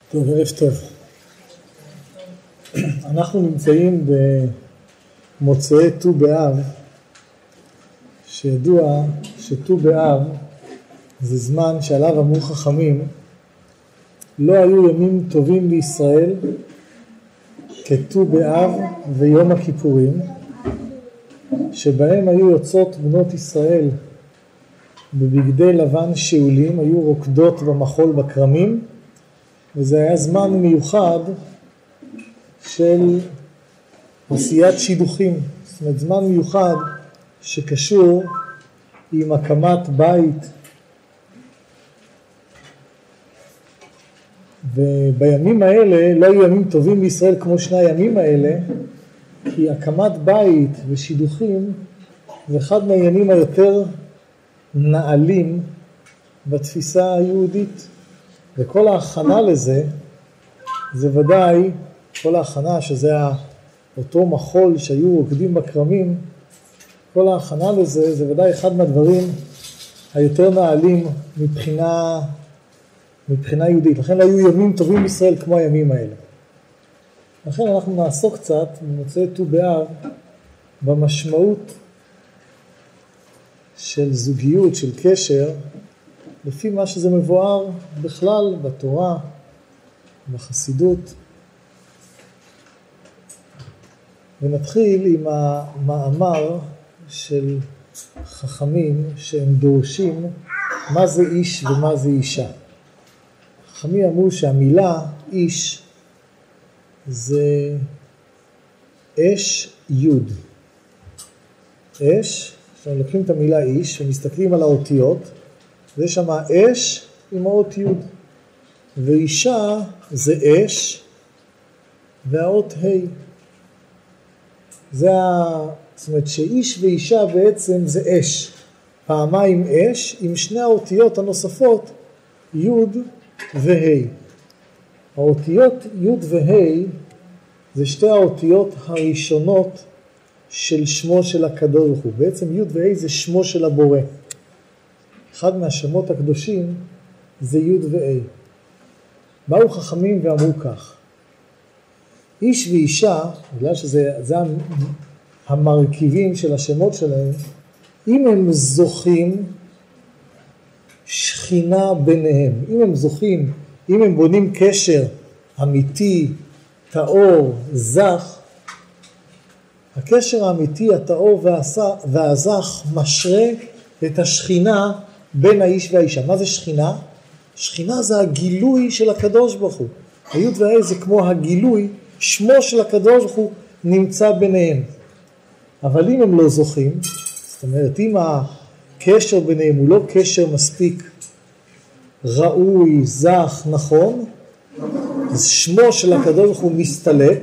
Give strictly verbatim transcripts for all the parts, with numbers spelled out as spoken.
טוב, ערב טוב. אנחנו נמצאים במוצאי ט"ו באב, שידוע שט"ו באב זה זמן שעליו אמרו חכמים, לא היו ימים טובים בישראל כט"ו באב ויום הכיפורים, שבהם היו יוצאות בנות ישראל בבגדי לבן שאולים, היו רוקדות במחול בכרמים, וזה היה זמן מיוחד של עשיית שידוכים, זאת אומרת זמן מיוחד שקשור עם הקמת בית. ובימים האלה לא היו ימים טובים בישראל כמו שני הימים האלה, כי הקמת בית ושידוכים זה אחד מהימים היותר נעלים בתפיסה היהודית, וכל ההכנה לזה זה ודאי, כל ההכנה שזה אותו מחול שהיו רוקדים בכרמים, כל ההכנה לזה זה ודאי אחד מהדברים היותר נעלים מבחינה מבחינה יהודית. לכן לא היו ימים טובים בישראל כמו הימים האלה. לכן אנחנו נעסוק קצת במוצאי ט"ו באב במשמעות של זוגיות, של קשר, לפי מה שזה מבואר בכלל בתורה, בחסידות. ונתחיל עם המאמר של חכמים שהם דורשים מה זה איש ומה זה אישה. חכמים אמרו שהמילה איש זה אש יוד. אש, עכשיו לוקחים את המילה איש ומסתכלים על האותיות, ויש שם אש עם האות יוד. ואישה זה אש והאות ה'. זה ה... זאת אומרת שאיש ואישה בעצם זה אש. פעמיים אש עם שני האותיות הנוספות יוד וה'. האותיות יוד וה' זה שתי האותיות הראשונות של שמו של הקדוש ברוך הוא. בעצם יוד וה' זה שמו של הבורא. אחד מהשמות הקדושים זה יוד וה'. באו חכמים ואמרו כך, איש ואישה, בגלל שזה זה המרכיבים של השמות שלהם, אם הם זוכים שכינה ביניהם, אם הם זוכים, אם הם בונים קשר אמיתי, טהור, זך, הקשר האמיתי, הטהור והזך משרה את השכינה בין האיש והאישה. מה זה שכינה? שכינה זה הגילוי של הקדוש ברוך הוא. היוד וה' זה כמו הגילוי, שמו של הקדוש ברוך הוא נמצא ביניהם. אבל אם הם לא זוכים, זאת אומרת אם הקשר ביניהם הוא לא קשר מספיק ראוי, זך, נכון, אז שמו של הקדוש ברוך הוא מסתלק,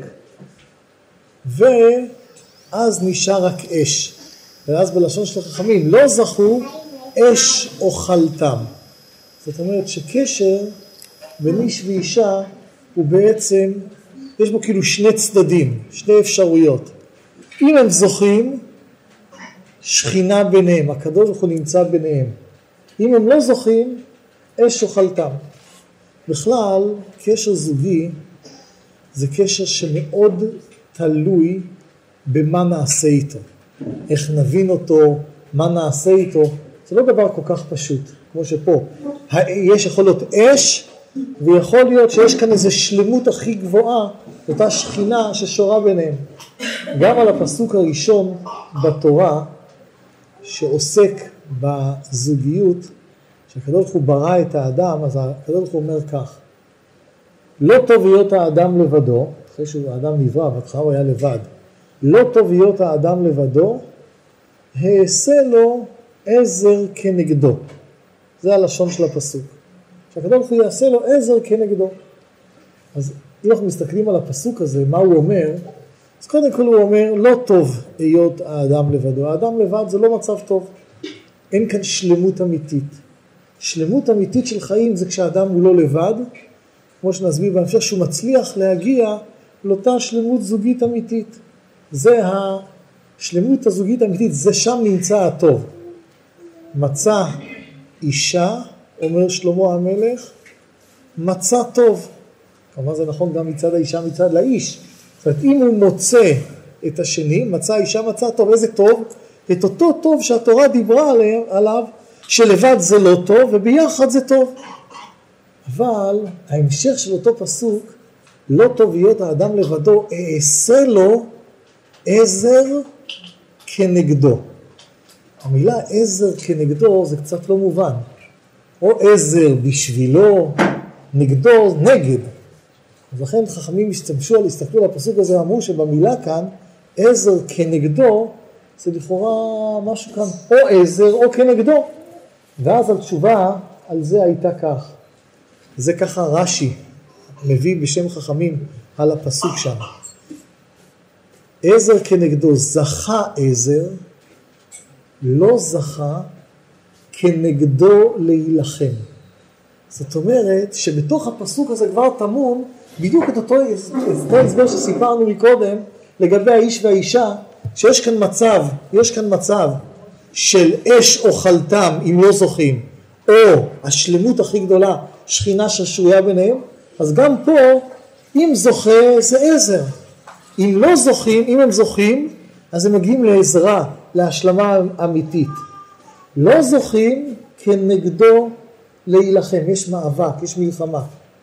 ואז נשאר רק אש. ואז בלשון של החכמים, לא זכו, אש אוכלתם. זאת אומרת שקשר בין איש ואישה הוא בעצם, יש בו כאילו שני צדדים, שני אפשרויות. אם הם זוכים, שכינה ביניהם, הקדוש ברוך הוא נמצא ביניהם. אם הם לא זוכים, אש אוכלתם. בכלל, קשר זוגי זה קשר שמאוד תלוי במה נעשה איתו. איך נבין אותו, מה נעשה איתו. זה לא דבר כל כך פשוט, כמו שפה. יש יכול להיות אש, ויכול להיות שיש כאן איזו שלמות הכי גבוהה, אותה שכינה ששורה ביניהם. גם על הפסוק הראשון בתורה, שעוסק בזוגיות, שהקדוש ברוך הוא ברא את האדם, אז הקדוש ברוך הוא אומר כך, לא טוב להיות האדם לבדו, אחרי שהאדם נברא, בהתחלה הוא היה לבד, לא טוב להיות האדם לבדו, העשה לו עזר כנגדו. זה הלשון של הפסוק. שהקדוש ברוך הוא יעשה לו עזר כנגדו. אז אם אנחנו מסתכלים על הפסוק הזה, מה הוא אומר? אז קודם כל הוא אומר, לא טוב להיות האדם לבדו. האדם לבד זה לא מצב טוב. אין כאן שלמות אמיתית. שלמות אמיתית של חיים זה כשהאדם הוא לא לבד, כמו שנסביר בהמשך, שהוא מצליח להגיע לאותה שלמות זוגית אמיתית. זה השלמות הזוגית האמיתית, זה שם נמצא הטוב. מצא אישה, אומר שלמה המלך, מצא טוב. כלומר זה נכון גם מצד האישה מצד לאיש. זאת אומרת, אם הוא מוצא את השני, מצא האישה מצא טוב, איזה טוב? את אותו טוב שהתורה דיברה עליו, שלבד זה לא טוב וביחד זה טוב. אבל ההמשך של אותו פסוק, לא טוב להיות האדם לבדו, אעשה לו עזר כנגדו. המילה עזר כנגדו זה קצת לא מובן. או עזר בשבילו, נגדו, נגד. אז לכן חכמים השתמשו, הסתכלו על הפסוק הזה, אמרו שבמילה כאן, עזר כנגדו, זה לכאורה משהו כאן, או עזר או כנגדו. ואז התשובה על זה הייתה כך. זה ככה רש"י מביא בשם חכמים על הפסוק שם. עזר כנגדו, זכה עזר, לא זכה כנגדו להילחם. זאת אומרת שבתוך הפסוק הזה כבר תמון בדיוק את אותו הסבר שסיפרנו מקודם לגבי האיש והאישה, שיש כאן מצב, יש כאן מצב של אש אוכלתם אם לא זוכים, או השלמות הכי גדולה, שכינה ששרויה ביניהם. אז גם פה, אם זוכה זה עזר. אם לא זוכים, אם הם זוכים, אז הם מגיעים לעזרה, להשלמה אמיתית. לא זוכים כנגדו להילחם, יש מאבק, יש מלחמה.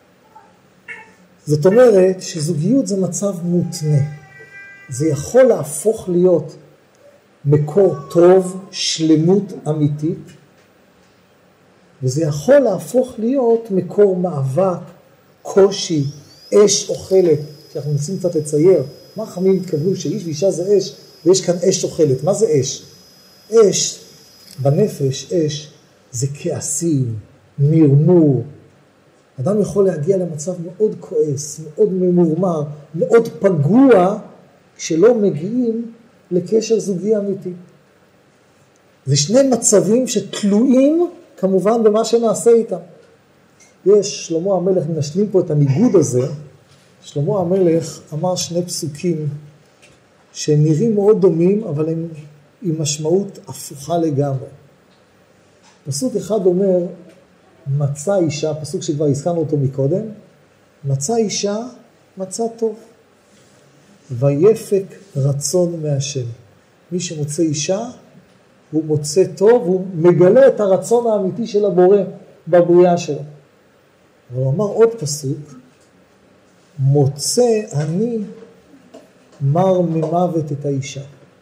זאת אומרת שזוגיות זה מצב מותנה. זה יכול להפוך להיות מקור טוב, שלמות אמיתית, וזה יכול להפוך להיות מקור מאבק, קושי, אש אוכלת, שאנחנו מנסים קצת לצייר. מה חכמים התכוונו שאיש ואישה זה אש, ויש כאן אש אוכלת. מה זה אש? אש, בנפש, אש, זה כעסים, מרמור. אדם יכול להגיע למצב מאוד כועס, מאוד ממורמר, מאוד פגוע, כשלא מגיעים לקשר זוגי אמיתי. זה שני מצבים שתלויים כמובן במה שנעשה איתם. יש, שלמה המלך, נשלים פה את הניגוד הזה, שלמה המלך אמר שני פסוקים שהם נראים מאוד דומים, אבל הם עם משמעות הפוכה לגמרי. פסוק אחד אומר, מצא אישה, פסוק שכבר הזכרנו אותו מקודם, מצא אישה, מצא טוב. ויפק רצון מהשם. מי שמוצא אישה, הוא מוצא טוב, הוא מגלה את הרצון האמיתי של הבורא בבריאה שלו. אבל הוא אמר עוד פסוק, מוצא אני מר ממוות את האישה.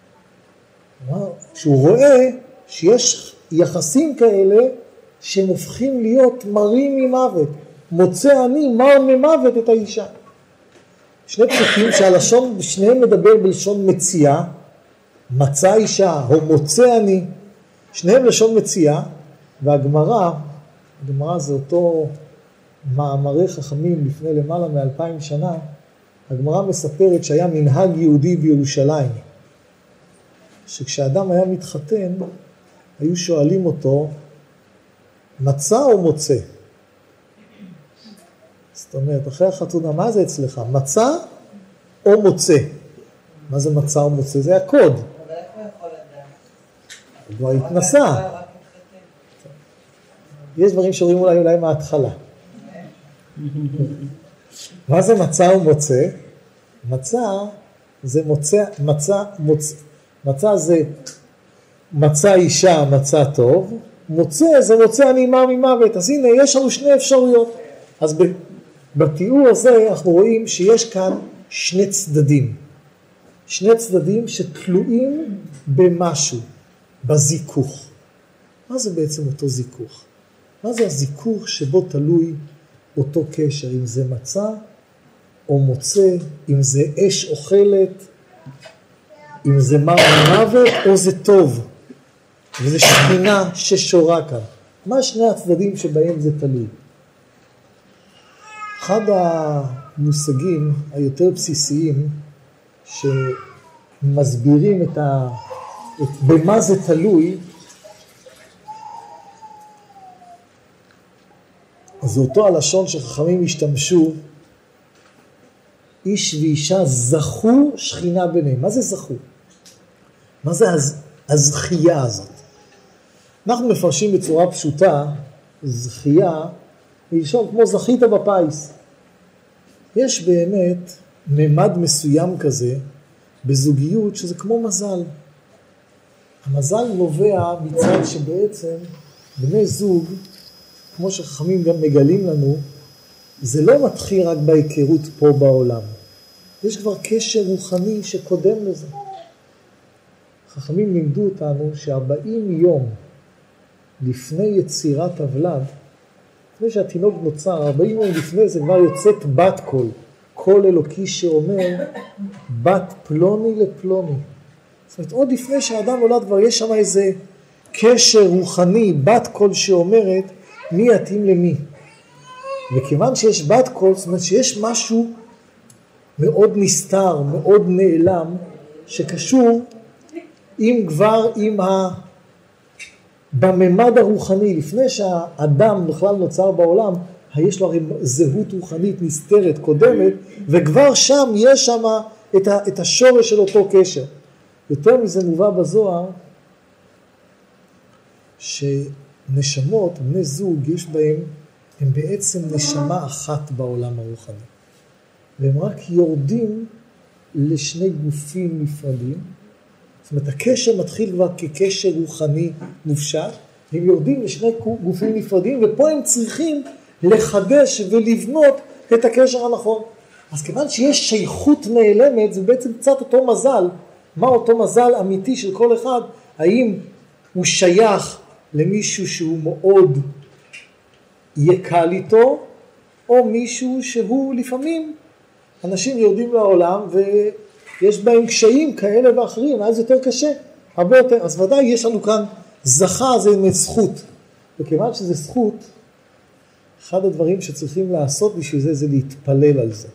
שהוא רואה שיש יחסים כאלה שהם הופכים להיות מרים ממוות. מוצא אני מר ממוות את האישה. שני פסוקים שהלשון, שניהם מדבר בלשון מציאה, מצא אישה או מוצא אני, שניהם לשון מציאה, והגמרא, הגמרא זה אותו מאמרי חכמים לפני למעלה מאלפיים שנה, הגמרא מספרת שהיה מנהג יהודי בירושלים, שכשאדם היה מתחתן, היו שואלים אותו, מצא או מוצא? זאת אומרת, אחרי החתונה, מה זה אצלך? מצא או מוצא? מה זה מצא או מוצא? זה הקוד. אבל איך הוא יכול לדעת? הוא כבר התנסה. יש דברים שאומרים אולי אולי מההתחלה. מה זה מצא או מוצא? מצא זה מוצא, מצא, מוצא. מצא זה מצא אישה, מצא טוב. מוצא זה מוצא אני מר ממוות. אז הנה, יש לנו שני אפשרויות. אז בתיאור הזה אנחנו רואים שיש כאן שני צדדים. שני צדדים שתלויים במשהו, בזיכוך. מה זה בעצם אותו זיכוך? מה זה הזיכוך שבו תלוי אותו קשר? אם זה מצא או מוצא, אם זה אש אוכלת, אם זה מר ממוות או זה טוב. וזה שכינה ששורה כאן. מה שני הצדדים שבהם זה תלוי? אחד המושגים היותר בסיסיים שמסבירים את ה... את במה זה תלוי, זה אותו הלשון שחכמים השתמשו, איש ואישה זכו שכינה ביניהם. מה זה זכו? מה זה הז... הזכייה הזאת? אנחנו מפרשים בצורה פשוטה, זכייה, מלשון כמו זכית בפייס. יש באמת ממד מסוים כזה בזוגיות שזה כמו מזל. המזל נובע מצד שבעצם בני זוג, כמו שחכמים גם מגלים לנו, זה לא מתחיל רק בהיכרות פה בעולם. יש כבר קשר רוחני שקודם לזה. חכמים לימדו אותנו ש-ארבעים יום לפני יצירת הוולד, לפני שהתינוק נוצר, ארבעים יום לפני זה כבר יוצאת בת קול, קול אלוקי שאומר בת פלוני לפלוני. זאת אומרת, עוד לפני שהאדם נולד כבר יש שם איזה קשר רוחני, בת קול שאומרת מי יתאים למי. וכיוון שיש בת קול, זאת אומרת שיש משהו מאוד נסתר, מאוד נעלם, שקשור אם כבר עם ה... בממד הרוחני, לפני שהאדם בכלל נוצר בעולם, יש לו הרי זהות רוחנית נסתרת, קודמת, וכבר שם יש שם את, ה... את השורש של אותו קשר. יותר מזה מובא בזוהר, שנשמות, בני זוג, יש בהם, הם בעצם נשמה אחת בעולם הרוחני. והם רק יורדים לשני גופים נפרדים. זאת אומרת, הקשר מתחיל כבר כקשר רוחני מופשט, והם יורדים לשני גופים נפרדים, ופה הם צריכים לחדש ולבנות את הקשר הנכון. אז כיוון שיש שייכות נעלמת, זה בעצם קצת אותו מזל. מה אותו מזל אמיתי של כל אחד? האם הוא שייך למישהו שהוא מאוד יקל איתו, או מישהו שהוא לפעמים, אנשים יורדים לעולם ויש בהם קשיים כאלה ואחרים, אז יותר קשה, הרבה יותר. אז ודאי יש לנו כאן זכה, זה זכות. וכיוון שזה זכות, אחד הדברים שצריכים לעשות בשביל זה, זה להתפלל על זה.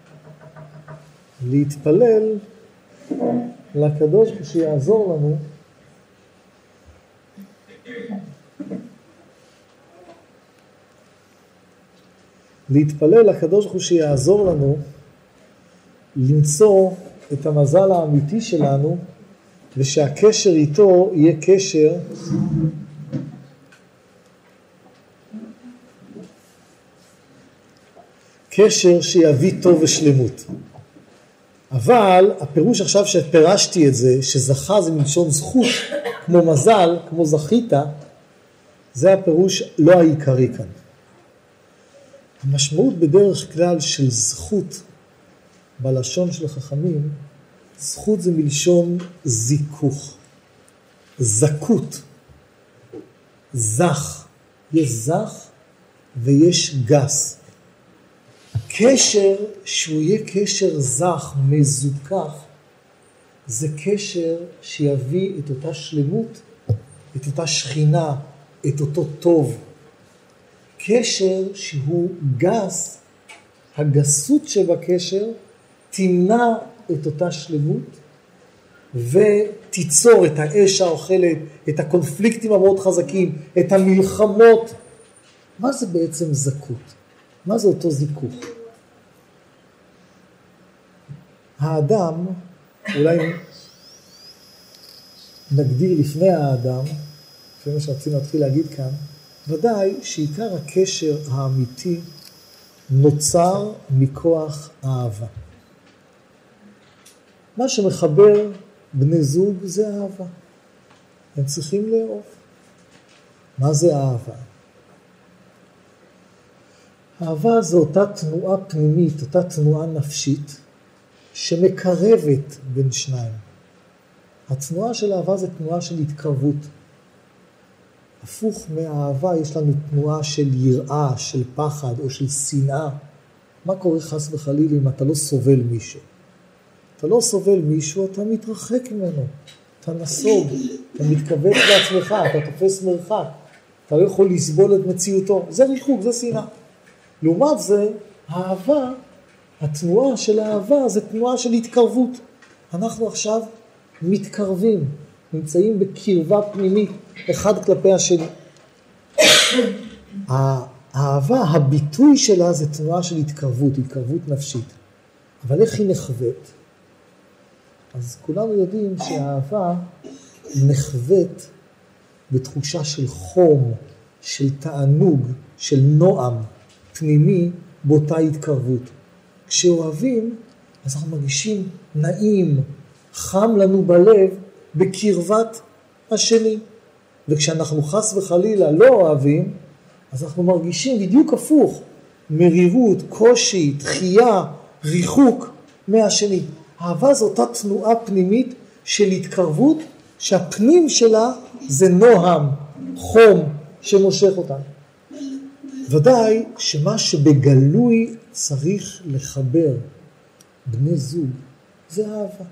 להתפלל לקדוש שיעזור לנו להתפלל לקדוש ברוך הוא שיעזור לנו למצוא את המזל האמיתי שלנו, ושהקשר איתו יהיה קשר קשר שיביא טוב ושלמות. אבל הפירוש עכשיו שפרשתי את זה, שזכה זה מלשון זכות, כמו מזל, כמו זכית, זה הפירוש לא העיקרי כאן. המשמעות בדרך כלל של זכות בלשון של החכמים, זכות זה מלשון זיכוך, זכות, זך, יש זך ויש גס. קשר שהוא יהיה קשר זך, מזוכח, זה קשר שיביא את אותה שלמות, את אותה שכינה, את אותו טוב. קשר שהוא גס, הגסות שבקשר תמנע את אותה שלמות ותיצור את האש האוכלת, את הקונפליקטים המאוד חזקים, את המלחמות. מה זה בעצם זכות? מה זה אותו זיכוך? האדם, אולי נגדיר לפני האדם, לפני מה שרצינו להתחיל להגיד כאן, ודאי שעיקר הקשר האמיתי נוצר מכוח האהבה. מה שמחבר בני זוג זה אהבה. הם צריכים לאהוב. מה זה אהבה? אהבה זה אותה תנועה פנימית, אותה תנועה נפשית, שמקרבת בין שניים. התנועה של אהבה זה תנועה של התקרבות. הפוך מהאהבה יש לנו תנועה של יראה, של פחד או של שנאה. מה קורה חס וחלילה אם אתה לא סובל מישהו? אתה לא סובל מישהו, אתה מתרחק ממנו. אתה נסוג, אתה מתכווץ בעצמך, אתה תופס מרחק. אתה לא יכול לסבול את מציאותו. זה ריחוק, זה שנאה. לעומת זה, האהבה, התנועה של האהבה זה תנועה של התקרבות. אנחנו עכשיו מתקרבים, נמצאים בקרבה פנימית אחד כלפי השני. האהבה, הביטוי שלה זה תנועה של התקרבות, התקרבות נפשית. אבל איך היא נחוות? אז כולנו יודעים שהאהבה נחוות בתחושה של חום, של תענוג, של נועם פנימי באותה התקרבות. כשאוהבים, אז אנחנו מרגישים נעים, חם לנו בלב, בקרבת השני. וכשאנחנו חס וחלילה לא אוהבים, אז אנחנו מרגישים בדיוק הפוך, מרירות, קושי, דחייה, ריחוק מהשני. אהבה זו אותה תנועה פנימית של התקרבות, שהפנים שלה זה נועם, חום, שמושך אותנו. ודאי שמה שבגלוי צריך לחבר בני זוג, זה אהבה.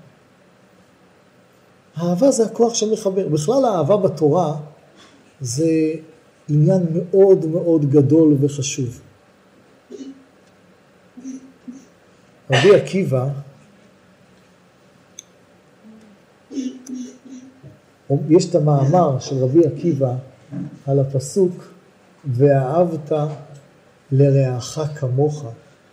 האהבה זה הכוח שמחבר. בכלל האהבה בתורה זה עניין מאוד מאוד גדול וחשוב. רבי עקיבא, יש את המאמר של רבי עקיבא על הפסוק, ואהבת לרעך כמוך.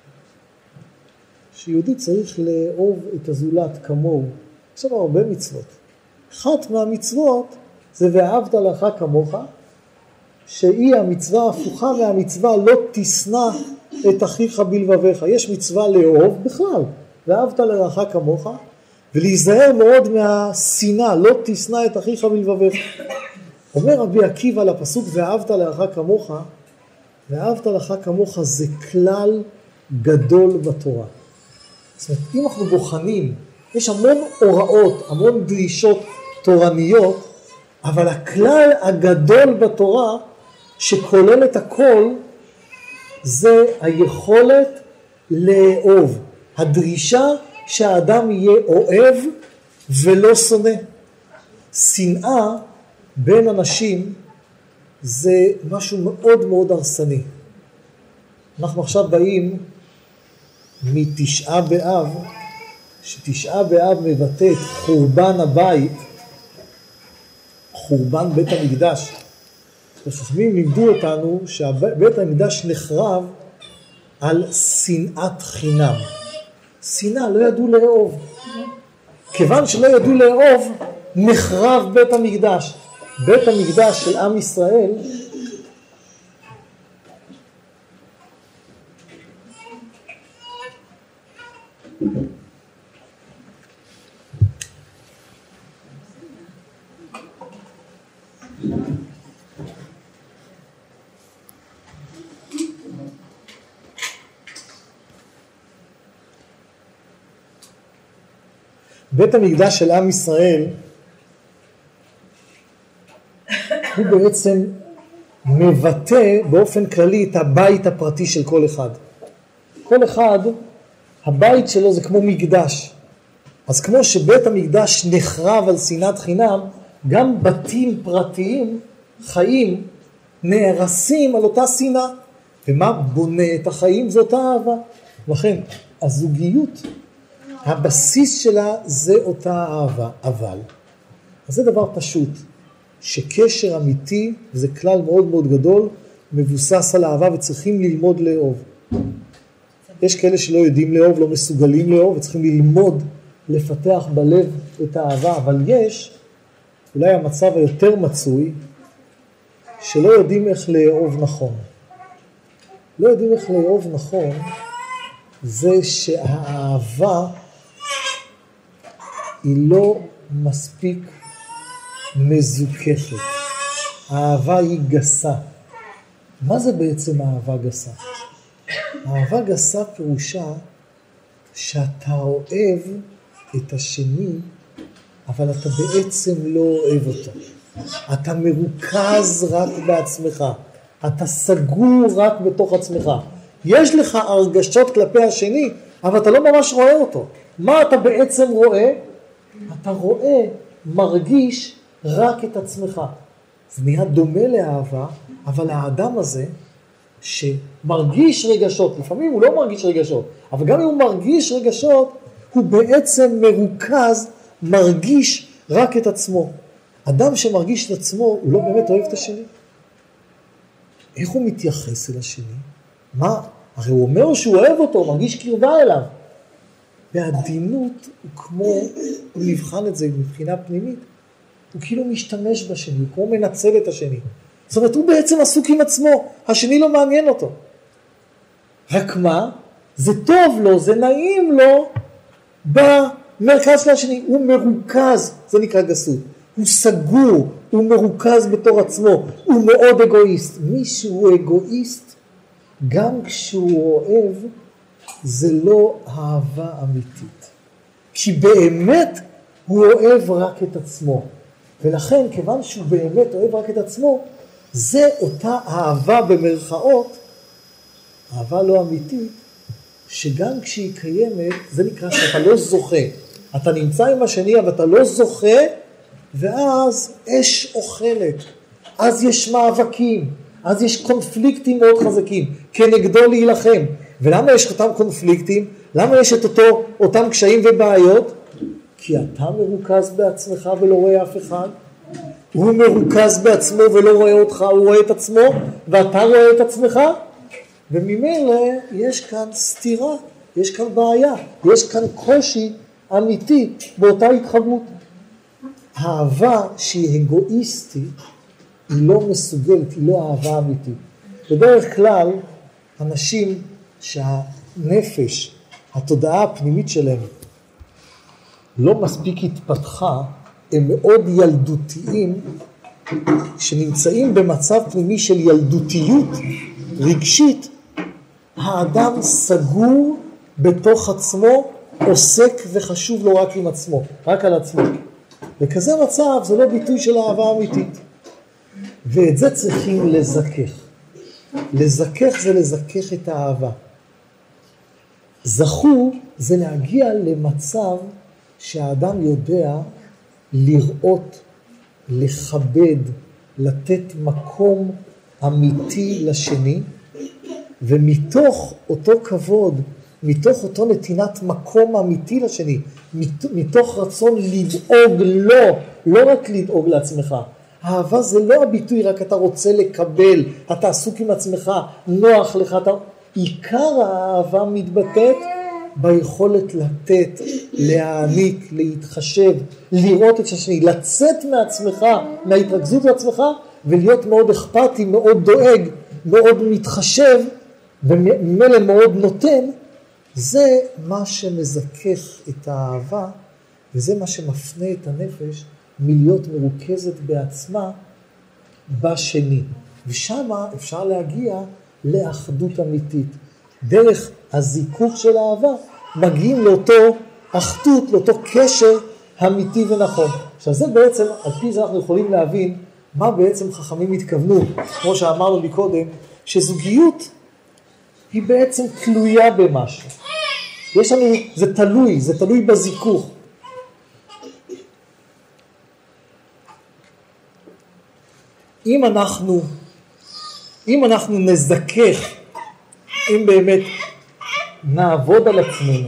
שיהודי צריך לאהוב את הזולת כמוהו. יש שם הרבה מצוות. אחת מהמצוות זה ואהבת לרעך כמוך, שהיא המצווה ההפוכה מהמצווה לא תשנא את אחיך בלבביך. יש מצווה לאהוב בכלל, ואהבת לרעך כמוך, ולהיזהר מאוד מהשנאה, לא תשנא את אחיך בלבביך. אומר רבי עקיבא לפסוק ואהבת לרעך כמוך, ואהבת לרעך כמוך זה כלל גדול בתורה. זאת אומרת, אם אנחנו בוחנים, יש המון הוראות, המון דרישות תורניות, אבל הכלל הגדול בתורה שכולל את הכל, זה היכולת לאהוב. הדרישה שהאדם יהיה אוהב ולא שונא. שנאה בין אנשים זה משהו מאוד מאוד הרסני. אנחנו עכשיו באים מתשעה באב, שתשעה באב מבטא את חורבן הבית, חורבן בית המקדש. החכמים לימדו אותנו שבית המקדש נחרב על שנאת חינם. שנאה, לא ידעו לאהוב. כיוון שלא ידעו לאהוב, נחרב בית המקדש. בית המקדש של עם ישראל בית המקדש של עם ישראל הוא בעצם מבטא באופן כללי את הבית הפרטי של כל אחד. כל אחד, הבית שלו זה כמו מקדש. אז כמו שבית המקדש נחרב על שנאת חינם, גם בתים פרטיים, חיים, נהרסים על אותה שנאה. ומה בונה את החיים? זאת אהבה. לכן, הזוגיות, הבסיס שלה זה אותה אהבה. אבל, אז זה דבר פשוט. שקשר אמיתי, וזה כלל מאוד מאוד גדול, מבוסס על אהבה וצריכים ללמוד לאהוב. יש כאלה שלא יודעים לאהוב, לא מסוגלים לאהוב, וצריכים ללמוד לפתח בלב את האהבה, אבל יש, אולי המצב היותר מצוי, שלא יודעים איך לאהוב נכון. לא יודעים איך לאהוב נכון, זה שהאהבה היא לא מספיק מזוככת. האהבה היא גסה. מה זה בעצם אהבה גסה? אהבה גסה פירושה שאתה אוהב את השני, אבל אתה בעצם לא אוהב אותו. אתה מרוכז רק בעצמך. אתה סגור רק בתוך עצמך. יש לך הרגשות כלפי השני, אבל אתה לא ממש רואה אותו. מה אתה בעצם רואה? אתה רואה, מרגיש רק את עצמך. זה נהיה דומה לאהבה, אבל האדם הזה שמרגיש רגשות, לפעמים הוא לא מרגיש רגשות, אבל גם אם הוא מרגיש רגשות, הוא בעצם מרוכז, מרגיש רק את עצמו. אדם שמרגיש את עצמו, הוא לא באמת אוהב את השני. איך הוא מתייחס אל השני? מה? הרי הוא אומר שהוא אוהב אותו, הוא מרגיש קרבה אליו. והעדינות הוא כמו, הוא נבחן את זה מבחינה פנימית, הוא כאילו משתמש בשני, הוא כמו מנצל את השני. זאת אומרת, הוא בעצם עסוק עם עצמו, השני לא מעניין אותו. רק מה? זה טוב לו, זה נעים לו במרכז של השני, הוא מרוכז, זה נקרא גסות, הוא סגור, הוא מרוכז בתור עצמו, הוא מאוד אגואיסט. מי שהוא אגואיסט, גם כשהוא אוהב, זה לא אהבה אמיתית. כי באמת הוא אוהב רק את עצמו. ולכן, כיוון שהוא באמת אוהב רק את עצמו, זה אותה אהבה במרכאות, אהבה לא אמיתית, שגם כשהיא קיימת, זה נקרא שאתה לא זוכה. אתה נמצא עם השני, אבל אתה לא זוכה, ואז אש אוכלת. אז יש מאבקים, אז יש קונפליקטים מאוד חזקים, כנגדו להילחם. ולמה יש אותם קונפליקטים? למה יש את אותו, אותם קשיים ובעיות? כי אתה מרוכז בעצמך ולא רואה אף אחד. הוא מרוכז בעצמו ולא רואה אותך, הוא רואה את עצמו, ואתה רואה את עצמך. וממילא יש כאן סתירה, יש כאן בעיה, יש כאן קושי אמיתי באותה התחברות. האהבה שהיא אגואיסטית, היא לא מסוגלת, היא לא אהבה אמיתית. בדרך כלל, אנשים שהנפש, התודעה הפנימית שלהם, לא מספיק התפתחה, הם מאוד ילדותיים, שנמצאים במצב פנימי של ילדותיות רגשית, האדם סגור בתוך עצמו, עוסק וחשוב לו רק עם עצמו, רק על עצמו. וכזה מצב זה לא ביטוי של אהבה אמיתית. ואת זה צריכים לזכך. לזכך זה לזכך את האהבה. זכו זה להגיע למצב שהאדם יודע לראות, לכבד, לתת מקום אמיתי לשני, ומתוך אותו כבוד, מתוך אותו נתינת מקום אמיתי לשני, מתוך רצון לדאוג לו, לא רק לדאוג לעצמך. האהבה זה לא הביטוי, רק אתה רוצה לקבל, אתה עסוק עם עצמך, נוח לך, אתה... עיקר האהבה מתבטאת ביכולת לתת, להעניק, להתחשב, לראות את השני, לצאת מעצמך, מההתרכזות לעצמך, ולהיות מאוד אכפתי, מאוד דואג, מאוד מתחשב, וממילא מאוד נותן. זה מה שמזכך את האהבה, וזה מה שמפנה את הנפש מלהיות מרוכזת בעצמה בשני. ושם אפשר להגיע לאחדות אמיתית. דרך הזיכוך של האהבה מגיעים לאותו אחדות, לאותו קשר אמיתי ונכון. עכשיו זה בעצם, על פי זה אנחנו יכולים להבין מה בעצם חכמים התכוונו, כמו שאמרנו מקודם, שזוגיות היא בעצם תלויה במשהו. יש לנו, זה תלוי, זה תלוי בזיכוך. אם אנחנו, אם אנחנו נזכך, אם באמת נעבוד על עצמנו,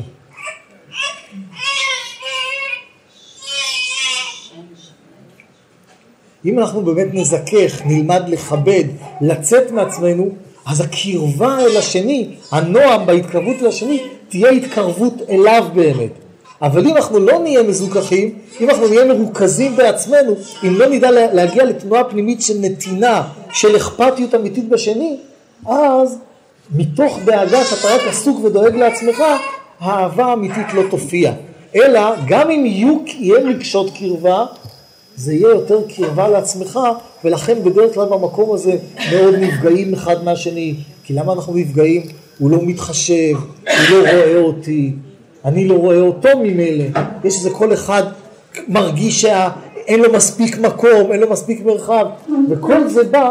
אם אנחנו באמת נזכך, נלמד לכבד, לצאת מעצמנו, אז הקרבה אל השני, הנועם בהתקרבות אל השני, תהיה התקרבות אליו באמת. אבל אם אנחנו לא נהיה מזוכחים, אם אנחנו נהיה מרוכזים בעצמנו, אם לא נדע להגיע לתנועה פנימית של נתינה, של אכפתיות אמיתית בשני, אז מתוך דאגה שאתה רק עסוק ודואג לעצמך, האהבה האמיתית לא תופיע. אלא גם אם יהיו, יהיה רגשות קרבה, זה יהיה יותר קרבה לעצמך, ולכן בדרך כלל במקום הזה מאוד נפגעים אחד מהשני. כי למה אנחנו נפגעים? הוא לא מתחשב, הוא לא רואה אותי, אני לא רואה אותו ממילא. יש איזה כל אחד מרגיש שאין לו מספיק מקום, אין לו מספיק מרחב, וכל זה בא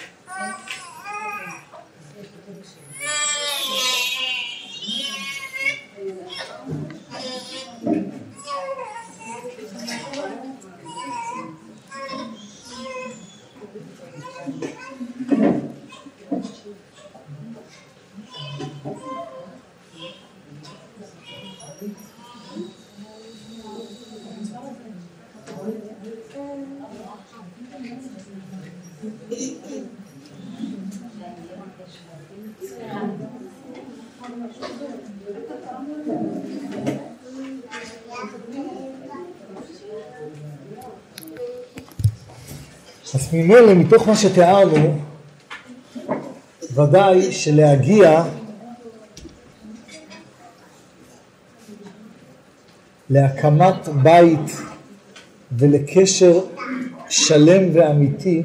אז ממילא מתוך מה שתיארנו, ודאי שלהגיע להקמת בית ולקשר שלם ואמיתי,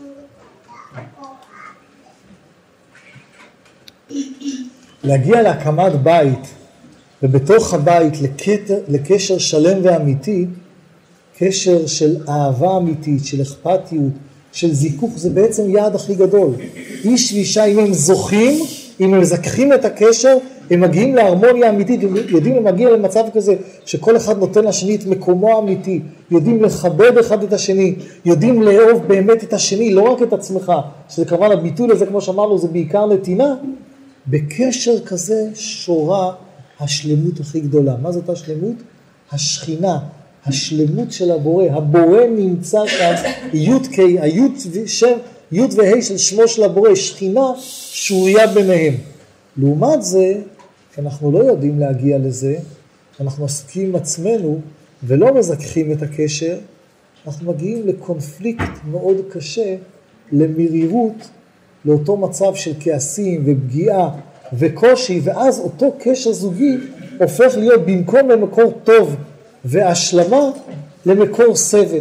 להגיע להקמת בית ובתוך הבית לקטר, לקשר שלם ואמיתי, קשר של אהבה אמיתית, של אכפתיות, של זיכוך, זה בעצם יעד הכי גדול. איש ואישה, אם הם זוכים, אם הם מזכחים את הקשר, הם מגיעים להרמוניה אמיתית, הם יודעים להגיע למצב כזה שכל אחד נותן לשני את מקומו האמיתי, יודעים לכבד אחד את השני, יודעים לאהוב באמת את השני, לא רק את עצמך, שזה כמובן הביטוי לזה, כמו שאמרנו, זה בעיקר נתינה. בקשר כזה שורה השלמות הכי גדולה. מה זאת השלמות? השכינה, השלמות של הבורא. הבורא נמצא כאן, י' ק', י' וה' של שמו של הבורא, שכינה שוריה ביניהם. לעומת זה, כי אנחנו לא יודעים להגיע לזה, אנחנו עסוקים עם עצמנו ולא מזכחים את הקשר, אנחנו מגיעים לקונפליקט מאוד קשה, למרירות, לאותו מצב של כעסים ופגיעה וקושי, ואז אותו קשר זוגי הופך להיות במקום למקור טוב והשלמה למקור סבל.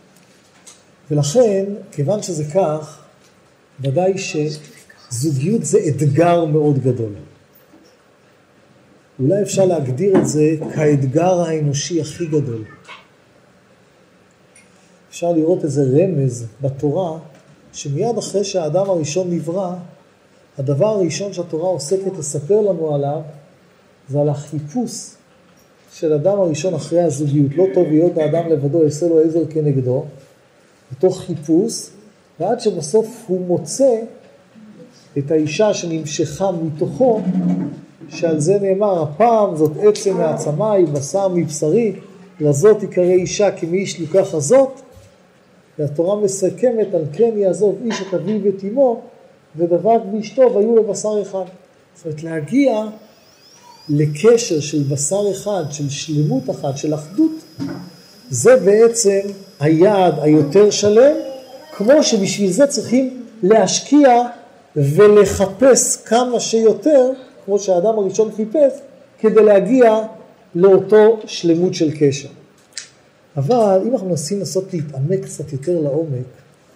ולכן, כיוון שזה כך, ודאי שזוגיות זה אתגר מאוד גדול. אולי אפשר להגדיר את זה כאתגר האנושי הכי גדול. אפשר לראות איזה רמז בתורה, שמיד אחרי שהאדם הראשון נברא, הדבר הראשון שהתורה עוסקת לספר לנו עליו, זה על החיפוש של אדם הראשון אחרי הזוגיות. לא טוב להיות האדם לבדו, יעשה לו עזר כנגדו, בתוך חיפוש, ועד שבסוף הוא מוצא את האישה שנמשכה מתוכו, שעל זה נאמר, הפעם זאת עצם מעצמי, בשר מבשרי, לזאת יקרא אישה כמאיש לוקח הזאת, והתורה מסכמת, על כן יעזוב איש את אביו ואת אמו, ודבק באשתו והיו לבשר אחד. זאת אומרת, להגיע לקשר של בשר אחד, של שלמות אחת, של אחדות, זה בעצם היעד היותר שלם, כמו שבשביל זה צריכים להשקיע ולחפש כמה שיותר, כמו שהאדם הראשון חיפש, כדי להגיע לאותו שלמות של קשר. אבל אם אנחנו מנסים לנסות להתעמק קצת יותר לעומק,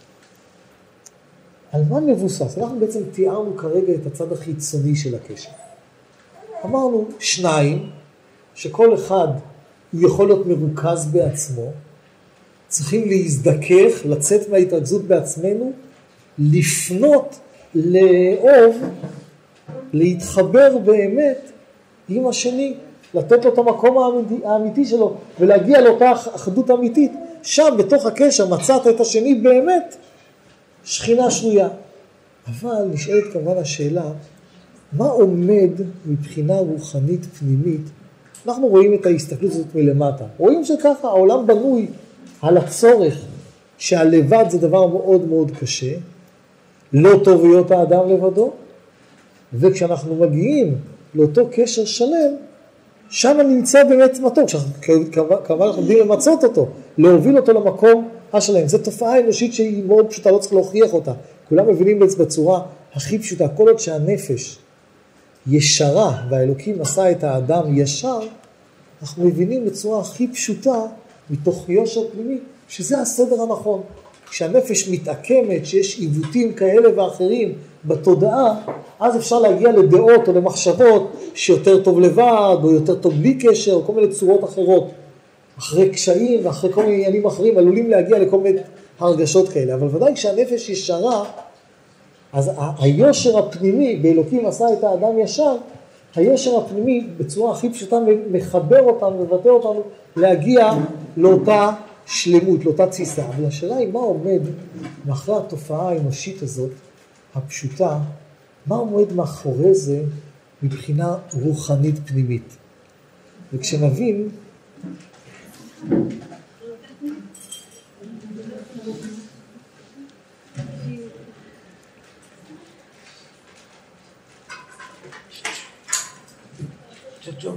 על מה מבוסס? אנחנו בעצם תיארנו כרגע את הצד החיצוני של הקשר. אמרנו שניים, שכל אחד יכול להיות מרוכז בעצמו, צריכים להזדכך, לצאת מההתרכזות בעצמנו, לפנות, לאהוב, להתחבר באמת עם השני, לתת לו את המקום האמיתי, האמיתי שלו, ולהגיע לאותה אחדות אמיתית. שם בתוך הקשר מצאת את השני באמת, שכינה שרויה. אבל נשאלת כמובן השאלה, מה עומד מבחינה רוחנית פנימית? אנחנו רואים את ההסתכלות הזאת מלמטה. רואים שככה העולם בנוי על הצורך שהלבד זה דבר מאוד מאוד קשה, לא טוב להיות האדם לבדו, וכשאנחנו מגיעים לאותו קשר שלם, שם נמצא באמת מתוק, כמובן אנחנו יודעים למצות אותו, להוביל אותו למקום השלם. זו תופעה אנושית שהיא מאוד פשוטה, לא צריך להוכיח אותה. כולם מבינים בצורה הכי פשוטה, כל עוד שהנפש ישרה והאלוקים עשה את האדם ישר, אנחנו מבינים בצורה הכי פשוטה, מתוך יושר פנימי, שזה הסדר הנכון. כשהנפש מתעקמת, שיש עיוותים כאלה ואחרים בתודעה, אז אפשר להגיע לדעות או למחשבות שיותר טוב לבד, או יותר טוב בלי קשר, או כל מיני צורות אחרות. אחרי קשיים ואחרי כל מיני עניינים אחרים, עלולים להגיע לכל מיני הרגשות כאלה. אבל ודאי כשהנפש ישרה, אז היושר הפנימי, באלוקים עשה את האדם ישר, היושר הפנימי בצורה הכי פשוטה מחבר אותנו, מבטא אותנו, להגיע לאותה שלמות, לאותה תסיסה. אבל השאלה היא מה עומד מאחורי התופעה האנושית הזאת, הפשוטה, מה עומד מאחורי זה מבחינה רוחנית פנימית. וכשנבין, צ'צ'ו.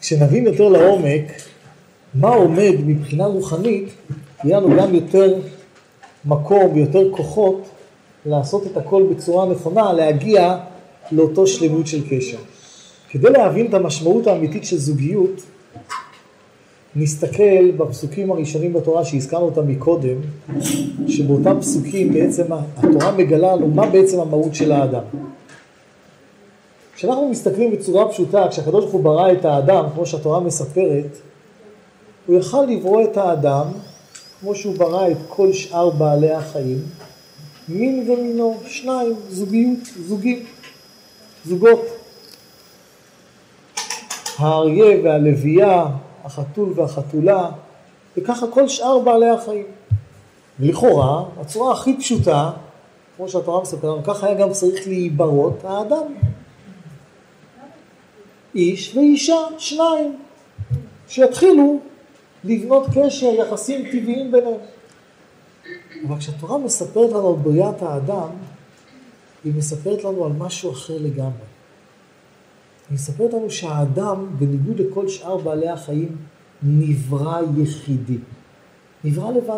כשנבין יותר לעומק מה עומד מבחינה רוחנית, יהיה לנו גם יותר מקום ויותר כוחות לעשות את הכל בצורה נכונה, להגיע לאותו שלמות של קשר. כדי להבין את המשמעות האמיתית של זוגיות, נסתכל בפסוקים הראשונים בתורה שהזכרנו אותם מקודם, שבאותם פסוקים בעצם התורה מגלה לנו מה בעצם המהות של האדם. כשאנחנו מסתכלים בצורה פשוטה, כשהקדוש ברוך הוא ברא את האדם, כמו שהתורה מספרת, הוא יכל לברוא את האדם, כמו שהוא ברא את כל שאר בעלי החיים, מין ומינו, שניים, זוגיות, זוגים, זוגות. האריה והלוויה, החתול והחתולה, וככה כל שאר בעלי החיים. ולכאורה, הצורה הכי פשוטה, כמו שהתורה מספרת, ככה היה גם צריך להיברות האדם. איש ואישה, שניים, שיתחילו לבנות קשר, יחסים טבעיים ביניהם. אבל כשהתורה מספרת לנו על בריאת האדם, היא מספרת לנו על משהו אחר לגמרי. היא מספרת לנו שהאדם, בניגוד לכל שאר בעלי החיים, נברא יחידי. נברא לבד.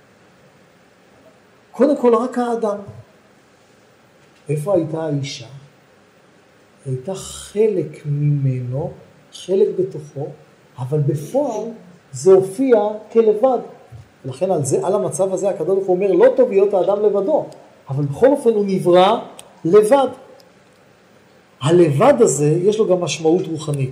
קודם כל רק האדם. איפה הייתה האישה? היא הייתה חלק ממנו, חלק בתוכו, אבל בפועל זה הופיע כלבד. ולכן על זה, על המצב הזה הקדוש ברוך הוא אומר, לא טוב להיות האדם לבדו, אבל בכל אופן הוא נברא לבד. הלבד הזה יש לו גם משמעות רוחנית.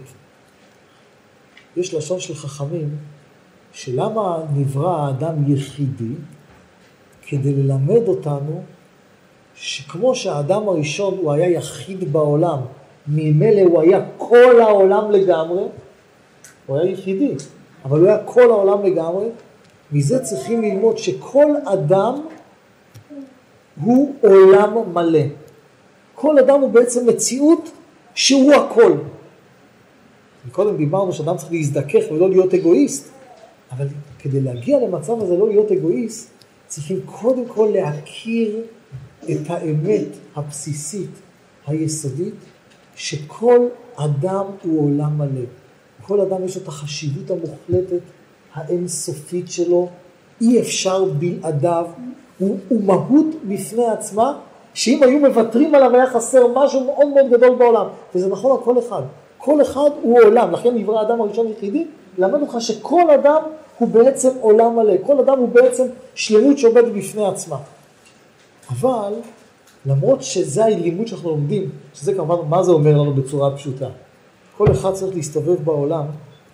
יש לשון של חכמים, שלמה נברא האדם יחידי, כדי ללמד אותנו, שכמו שהאדם הראשון הוא היה יחיד בעולם, ממילא הוא היה כל העולם לגמרי, הוא היה יחידי, אבל הוא היה כל העולם לגמרי, מזה צריכים ללמוד שכל אדם הוא עולם מלא. כל אדם הוא בעצם מציאות שהוא הכל. קודם דיברנו שאדם צריך להזדכך ולא להיות אגואיסט, אבל כדי להגיע למצב הזה לא להיות אגואיסט, צריכים קודם כל להכיר את האמת הבסיסית, היסודית, שכל אדם הוא עולם מלא. כל אדם יש לו את החשיבות המוחלטת, האינסופית שלו, אי אפשר בלעדיו, הוא, הוא מהות בפני עצמה, שאם היו מוותרים עליו היה חסר משהו מאוד מאוד גדול בעולם, וזה נכון על כל אחד. כל אחד הוא עולם, לכן נברא האדם הראשון יחידי, למד אותך שכל אדם הוא בעצם עולם מלא, כל אדם הוא בעצם שלמות שעובד בפני עצמה. אבל למרות שזה הלימוד שאנחנו לומדים, שזה כמובן מה זה אומר לנו בצורה פשוטה, כל אחד צריך להסתובב בעולם,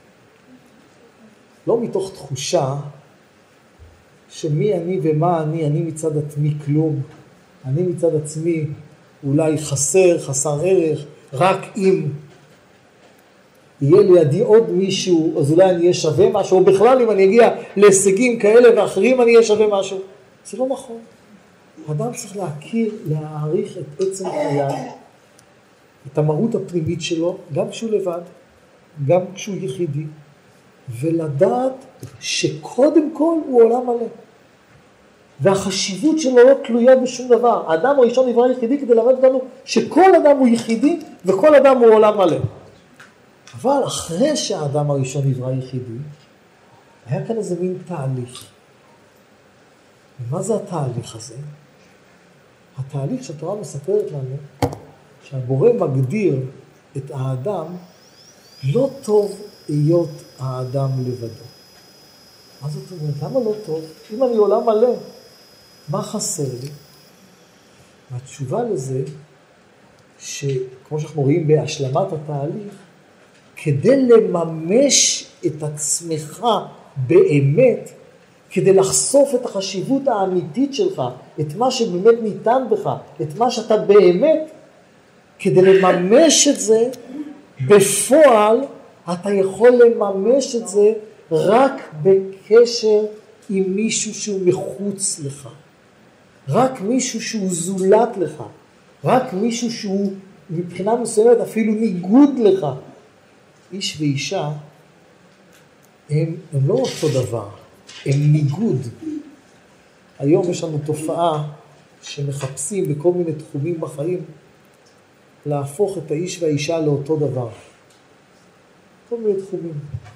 לא מתוך תחושה שמי אני ומה אני, אני מצד עצמי כלום, אני מצד עצמי אולי חסר, חסר ערך, רק אם יהיה לידי עוד מישהו, אז אולי אני אהיה שווה משהו, או בכלל אם אני אגיע להישגים כאלה ואחרים אני אהיה שווה משהו. זה לא נכון. האדם צריך להכיר, להעריך את עצם חייו, את המהות הפנימית שלו, גם כשהוא לבד, גם כשהוא יחידי, ולדעת שקודם כל הוא עולם מלא. והחשיבות שלו לא תלויה בשום דבר. האדם הראשון נברא יחידי כדי ללמד אותנו שכל אדם הוא יחידי וכל אדם הוא עולם מלא. אבל אחרי שהאדם הראשון נברא יחידי, היה כאן איזה מין תהליך. ומה זה התהליך הזה? התהליך שהתורה מספרת לנו, שהבורא מגדיר את האדם, לא טוב להיות האדם לבדו. מה זאת אומרת? למה לא טוב? אם אני עולם מלא, מה חסר לי? והתשובה לזה, שכמו שאנחנו רואים בהשלמת התהליך, כדי לממש את עצמך באמת, כדי לחשוף את החשיבות האמיתית שלך, את מה שבאמת ניתן בך, את מה שאתה באמת, כדי לממש את זה, בפועל אתה יכול לממש את זה רק בקשר עם מישהו שהוא מחוץ לך. רק מישהו שהוא זולת לך. רק מישהו שהוא מבחינה מסוימת אפילו ניגוד לך. איש ואישה הם, הם לא אותו דבר, הם ניגוד. היום יש לנו תופעה שמחפשים בכל מיני תחומים בחיים להפוך את האיש והאישה לאותו דבר. כל מיני תחומים.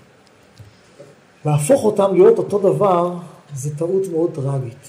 להפוך אותם להיות אותו דבר, זה טעות מאוד טרגית.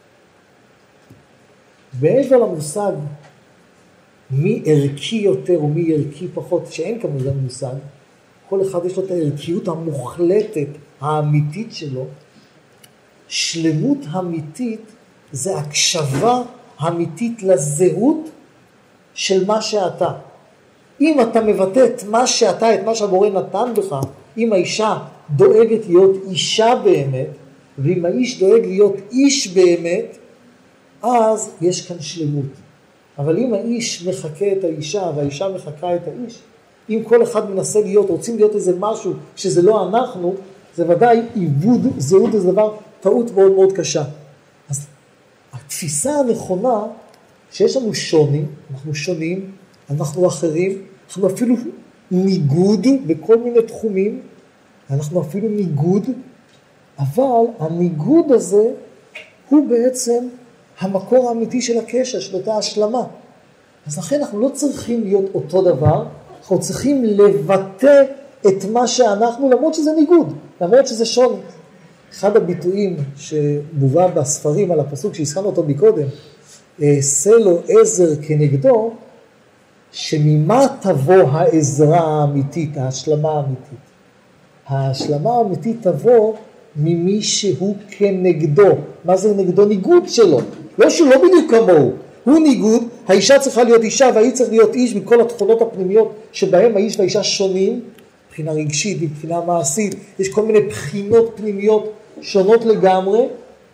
מעבר למושג מי ערכי יותר או מי ערכי פחות, שאין כמובן מושג, כל אחד יש לו את הערכיות המוחלטת, האמיתית שלו. שלמות אמיתית זה הקשבה אמיתית לזהות של מה שאתה. אם אתה מבטא את מה שאתה, את מה שהבורא נתן בך, אם האישה דואגת להיות אישה באמת, ואם האיש דואג להיות איש באמת, אז יש כאן שלמות. אבל אם האיש מחכה את האישה והאישה מחכה את האיש, אם כל אחד מנסה להיות, רוצים להיות איזה משהו שזה לא אנחנו, זה ודאי עיבוד זהות, זה דבר טעות מאוד מאוד קשה. אז התפיסה הנכונה שיש לנו שוני, אנחנו שונים, אנחנו אחרים, אנחנו אפילו ניגוד בכל מיני תחומים, אנחנו אפילו ניגוד, אבל הניגוד הזה הוא בעצם המקור האמיתי של הקשר, של אותה השלמה. אז לכן אנחנו לא צריכים להיות אותו דבר, אנחנו צריכים לבטא את מה שאנחנו, למרות שזה ניגוד, למרות שזה שוני. אחד הביטויים שמובא בספרים על הפסוק שהזכרנו אותו מקודם, עשה לו עזר כנגדו, שממה תבוא העזרה האמיתית, ההשלמה האמיתית. ההשלמה האמיתית תבוא ממי שהוא כנגדו. מה זה נגדו? ניגוד שלו. לא שהוא לא בדיוק כמוהו. הוא ניגוד, האישה צריכה להיות אישה והאיש צריך להיות איש מכל התכונות הפנימיות שבהם האיש והאישה שונים, מבחינה רגשית, מבחינה מעשית, יש כל מיני בחינות פנימיות שונות לגמרי,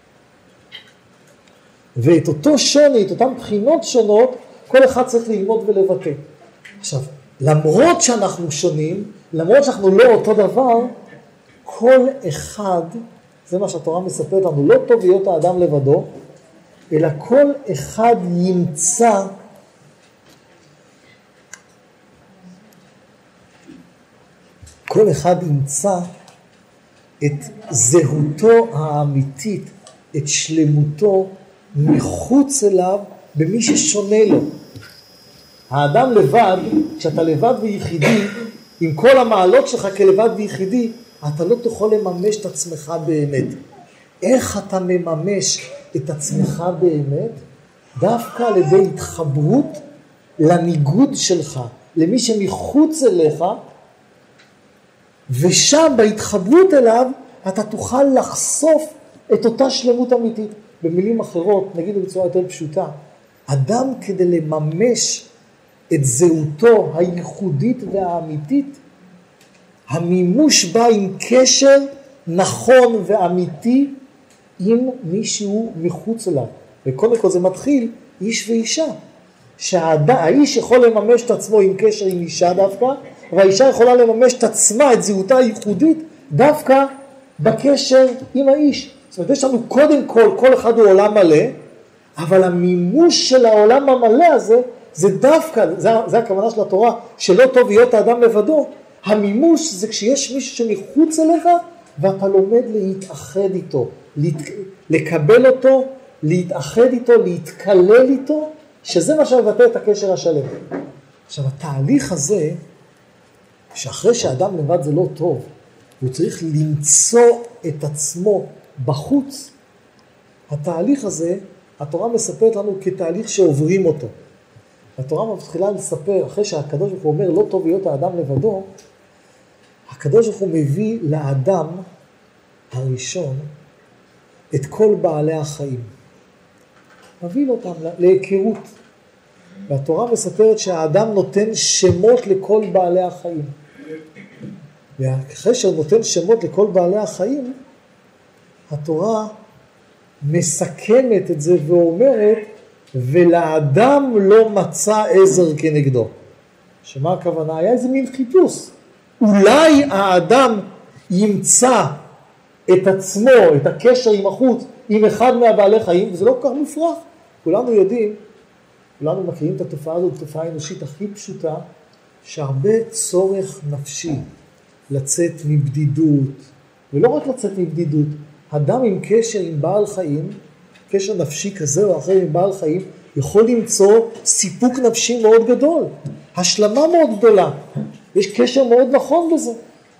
ואת אותו שוני, את אותן בחינות שונות, כל אחד צריך ללמוד ולבטא. עכשיו, למרות שאנחנו שונים, למרות שאנחנו לא אותו דבר, כל אחד, זה מה שהתורה מספרת לנו, לא טוב להיות האדם לבדו, אלא כל אחד ימצא כל אחד ימצא את זהותו האמיתית, את שלמותו מחוץ אליו במי ששונה לו. האדם לבד, כשאתה לבד ויחידי, עם כל המעלות שלך כלבד ויחידי, אתה לא תוכל לממש את עצמך באמת. איך אתה מממש את עצמך באמת? דווקא על ידי התחברות לניגוד שלך, למי שמחוץ אליך, ושם בהתחברות אליו אתה תוכל לחשוף את אותה שלמות אמיתית. במילים אחרות, נגיד בצורה יותר פשוטה, אדם כדי לממש את זהותו הייחודית והאמיתית, המימוש בא עם קשר נכון ואמיתי עם מישהו מחוץ אליו. וקודם כל זה מתחיל איש ואישה. שהאיש יכול לממש את עצמו עם קשר עם אישה דווקא, והאישה יכולה לממש את עצמה, את זהותה הייחודית, דווקא בקשר עם האיש. זאת אומרת, יש לנו קודם כל, כל אחד הוא עולם מלא, אבל המימוש של העולם המלא הזה, זה דווקא, זה, זה הכוונה של התורה, שלא טוב להיות האדם לבדו. המימוש זה כשיש מישהו שמחוץ אליך, ואתה לומד להתאחד איתו, להת... לקבל אותו, להתאחד איתו, להתקלל איתו, שזה מה שמבטא את הקשר השלם. עכשיו, התהליך הזה, שאחרי שאדם לבד זה לא טוב, הוא צריך למצוא את עצמו בחוץ, התהליך הזה, התורה מספרת לנו כתהליך שעוברים אותו. התורה מתחילה לספר, אחרי שהקדוש ברוך הוא אומר, לא טוב להיות האדם לבדו, הקדוש ברוך הוא מביא לאדם הראשון את כל בעלי החיים. מביא אותם להיכרות. והתורה מספרת שהאדם נותן שמות לכל בעלי החיים. ואחרי שהוא נותן שמות לכל בעלי החיים, התורה מסכמת את זה ואומרת, ולאדם לא מצא עזר כנגדו. שמה הכוונה? היה איזה מין חיפוש. אולי האדם ימצא את עצמו, את הקשר עם החוץ, עם אחד מהבעלי חיים, וזה לא כל כך מופרך. כולנו יודעים, כולנו מכירים את התופעה הזאת, התופעה האנושית הכי פשוטה, שהרבה צורך נפשי לצאת מבדידות, ולא רק לצאת מבדידות, אדם עם קשר עם בעל חיים, קשר נפשי כזה או אחר עם בעל חיים, יכול למצוא סיפוק נפשי מאוד גדול, השלמה מאוד גדולה, יש קשר מאוד נכון בזה.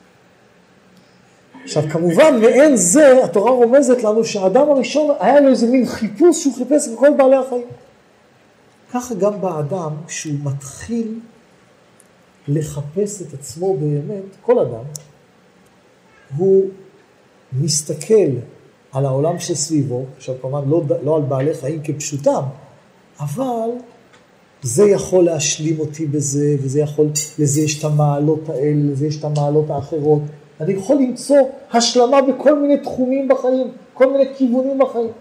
עכשיו כמובן מאין זה התורה רומזת לנו שהאדם הראשון היה לו איזה מין חיפוש שהוא חיפש בכל בעלי החיים. ככה גם באדם כשהוא מתחיל לחפש את עצמו באמת, כל אדם, הוא מסתכל על העולם שסביבו, עכשיו כמובן לא, לא על בעלי חיים כפשוטם, אבל זה יכול להשלים אותי בזה, וזה יכול, לזה יש את המעלות האלה, לזה יש את המעלות האחרות. אני יכול למצוא השלמה בכל מיני תחומים בחיים, כל מיני כיוונים בחיים.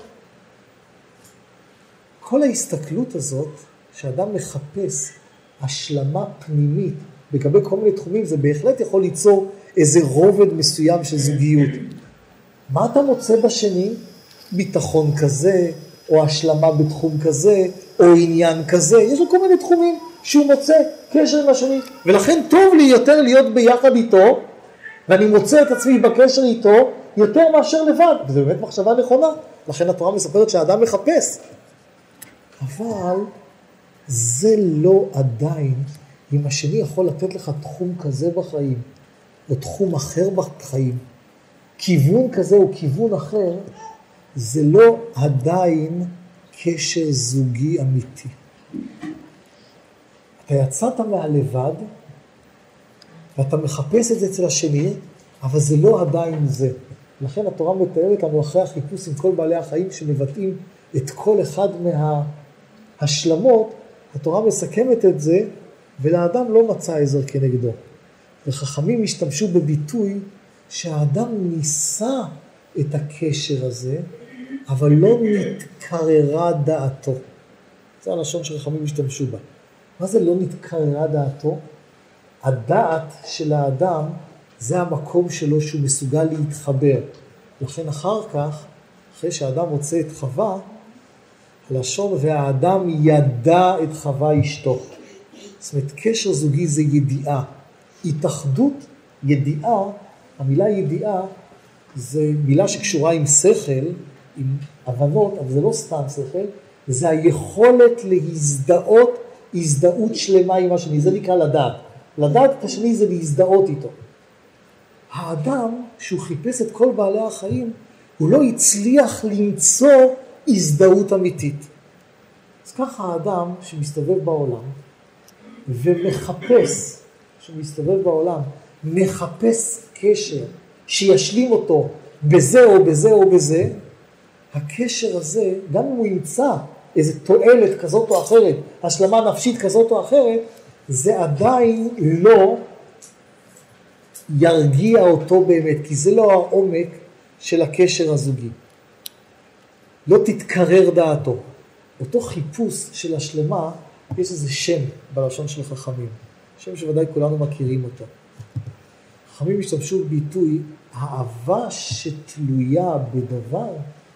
כל ההסתכלות הזאת, שאדם מחפש השלמה פנימית לגבי כל מיני תחומים, זה בהחלט יכול ליצור איזה רובד מסוים של זוגיות. מה אתה מוצא בשני? ביטחון כזה, או השלמה בתחום כזה, או עניין כזה. יש לו כל מיני תחומים שהוא מוצא קשר עם השני. ולכן טוב לי יותר להיות ביחד איתו, ואני מוצא את עצמי בקשר איתו יותר מאשר לבד. וזו באמת מחשבה נכונה. לכן התורה מספרת שהאדם מחפש. אבל זה לא עדיין, אם השני יכול לתת לך תחום כזה בחיים, או תחום אחר בחיים, כיוון כזה או כיוון אחר, זה לא עדיין קשר זוגי אמיתי. אתה יצאת מהלבד, ואתה מחפש את זה אצל השני, אבל זה לא עדיין זה. לכן התורה מתארת לנו אחרי החיפוש עם כל בעלי החיים שמבטאים את כל אחד מההשלמות, התורה מסכמת את זה, ולאדם לא מצא עזר כנגדו. וחכמים השתמשו בביטוי שהאדם ניסה את הקשר הזה, אבל לא נתקררה דעתו. זה הלשון שחכמים השתמשו בה. מה זה לא נתקררה דעתו? הדעת של האדם זה המקום שלו שהוא מסוגל להתחבר. לכן אחר כך, אחרי שהאדם רוצה את חווה, הלשון והאדם ידע את חווה אשתו. זאת אומרת, קשר זוגי זה ידיעה. התאחדות, ידיעה, המילה ידיעה זה מילה שקשורה עם שכל, עם הבנות, אבל זה לא סתם שכל, זה היכולת להזדהות, הזדהות שלמה עם השני, זה נקרא לדעת. לדעת את השני זה להזדהות איתו. האדם, שהוא חיפש את כל בעלי החיים, הוא לא הצליח למצוא הזדהות אמיתית. אז ככה האדם שמסתובב בעולם, ומחפש, שמסתובב בעולם, מחפש קשר, שישלים אותו בזה או בזה או בזה, הקשר הזה, גם אם הוא ימצא איזו תועלת כזאת או אחרת, השלמה נפשית כזאת או אחרת, זה עדיין לא ירגיע אותו באמת, כי זה לא העומק של הקשר הזוגי. לא תתקרר דעתו. אותו חיפוש של השלמה, יש איזה שם בלשון של חכמים, שם שוודאי כולנו מכירים אותו. חכמים השתמשו ביטוי, האהבה שתלויה בדבר,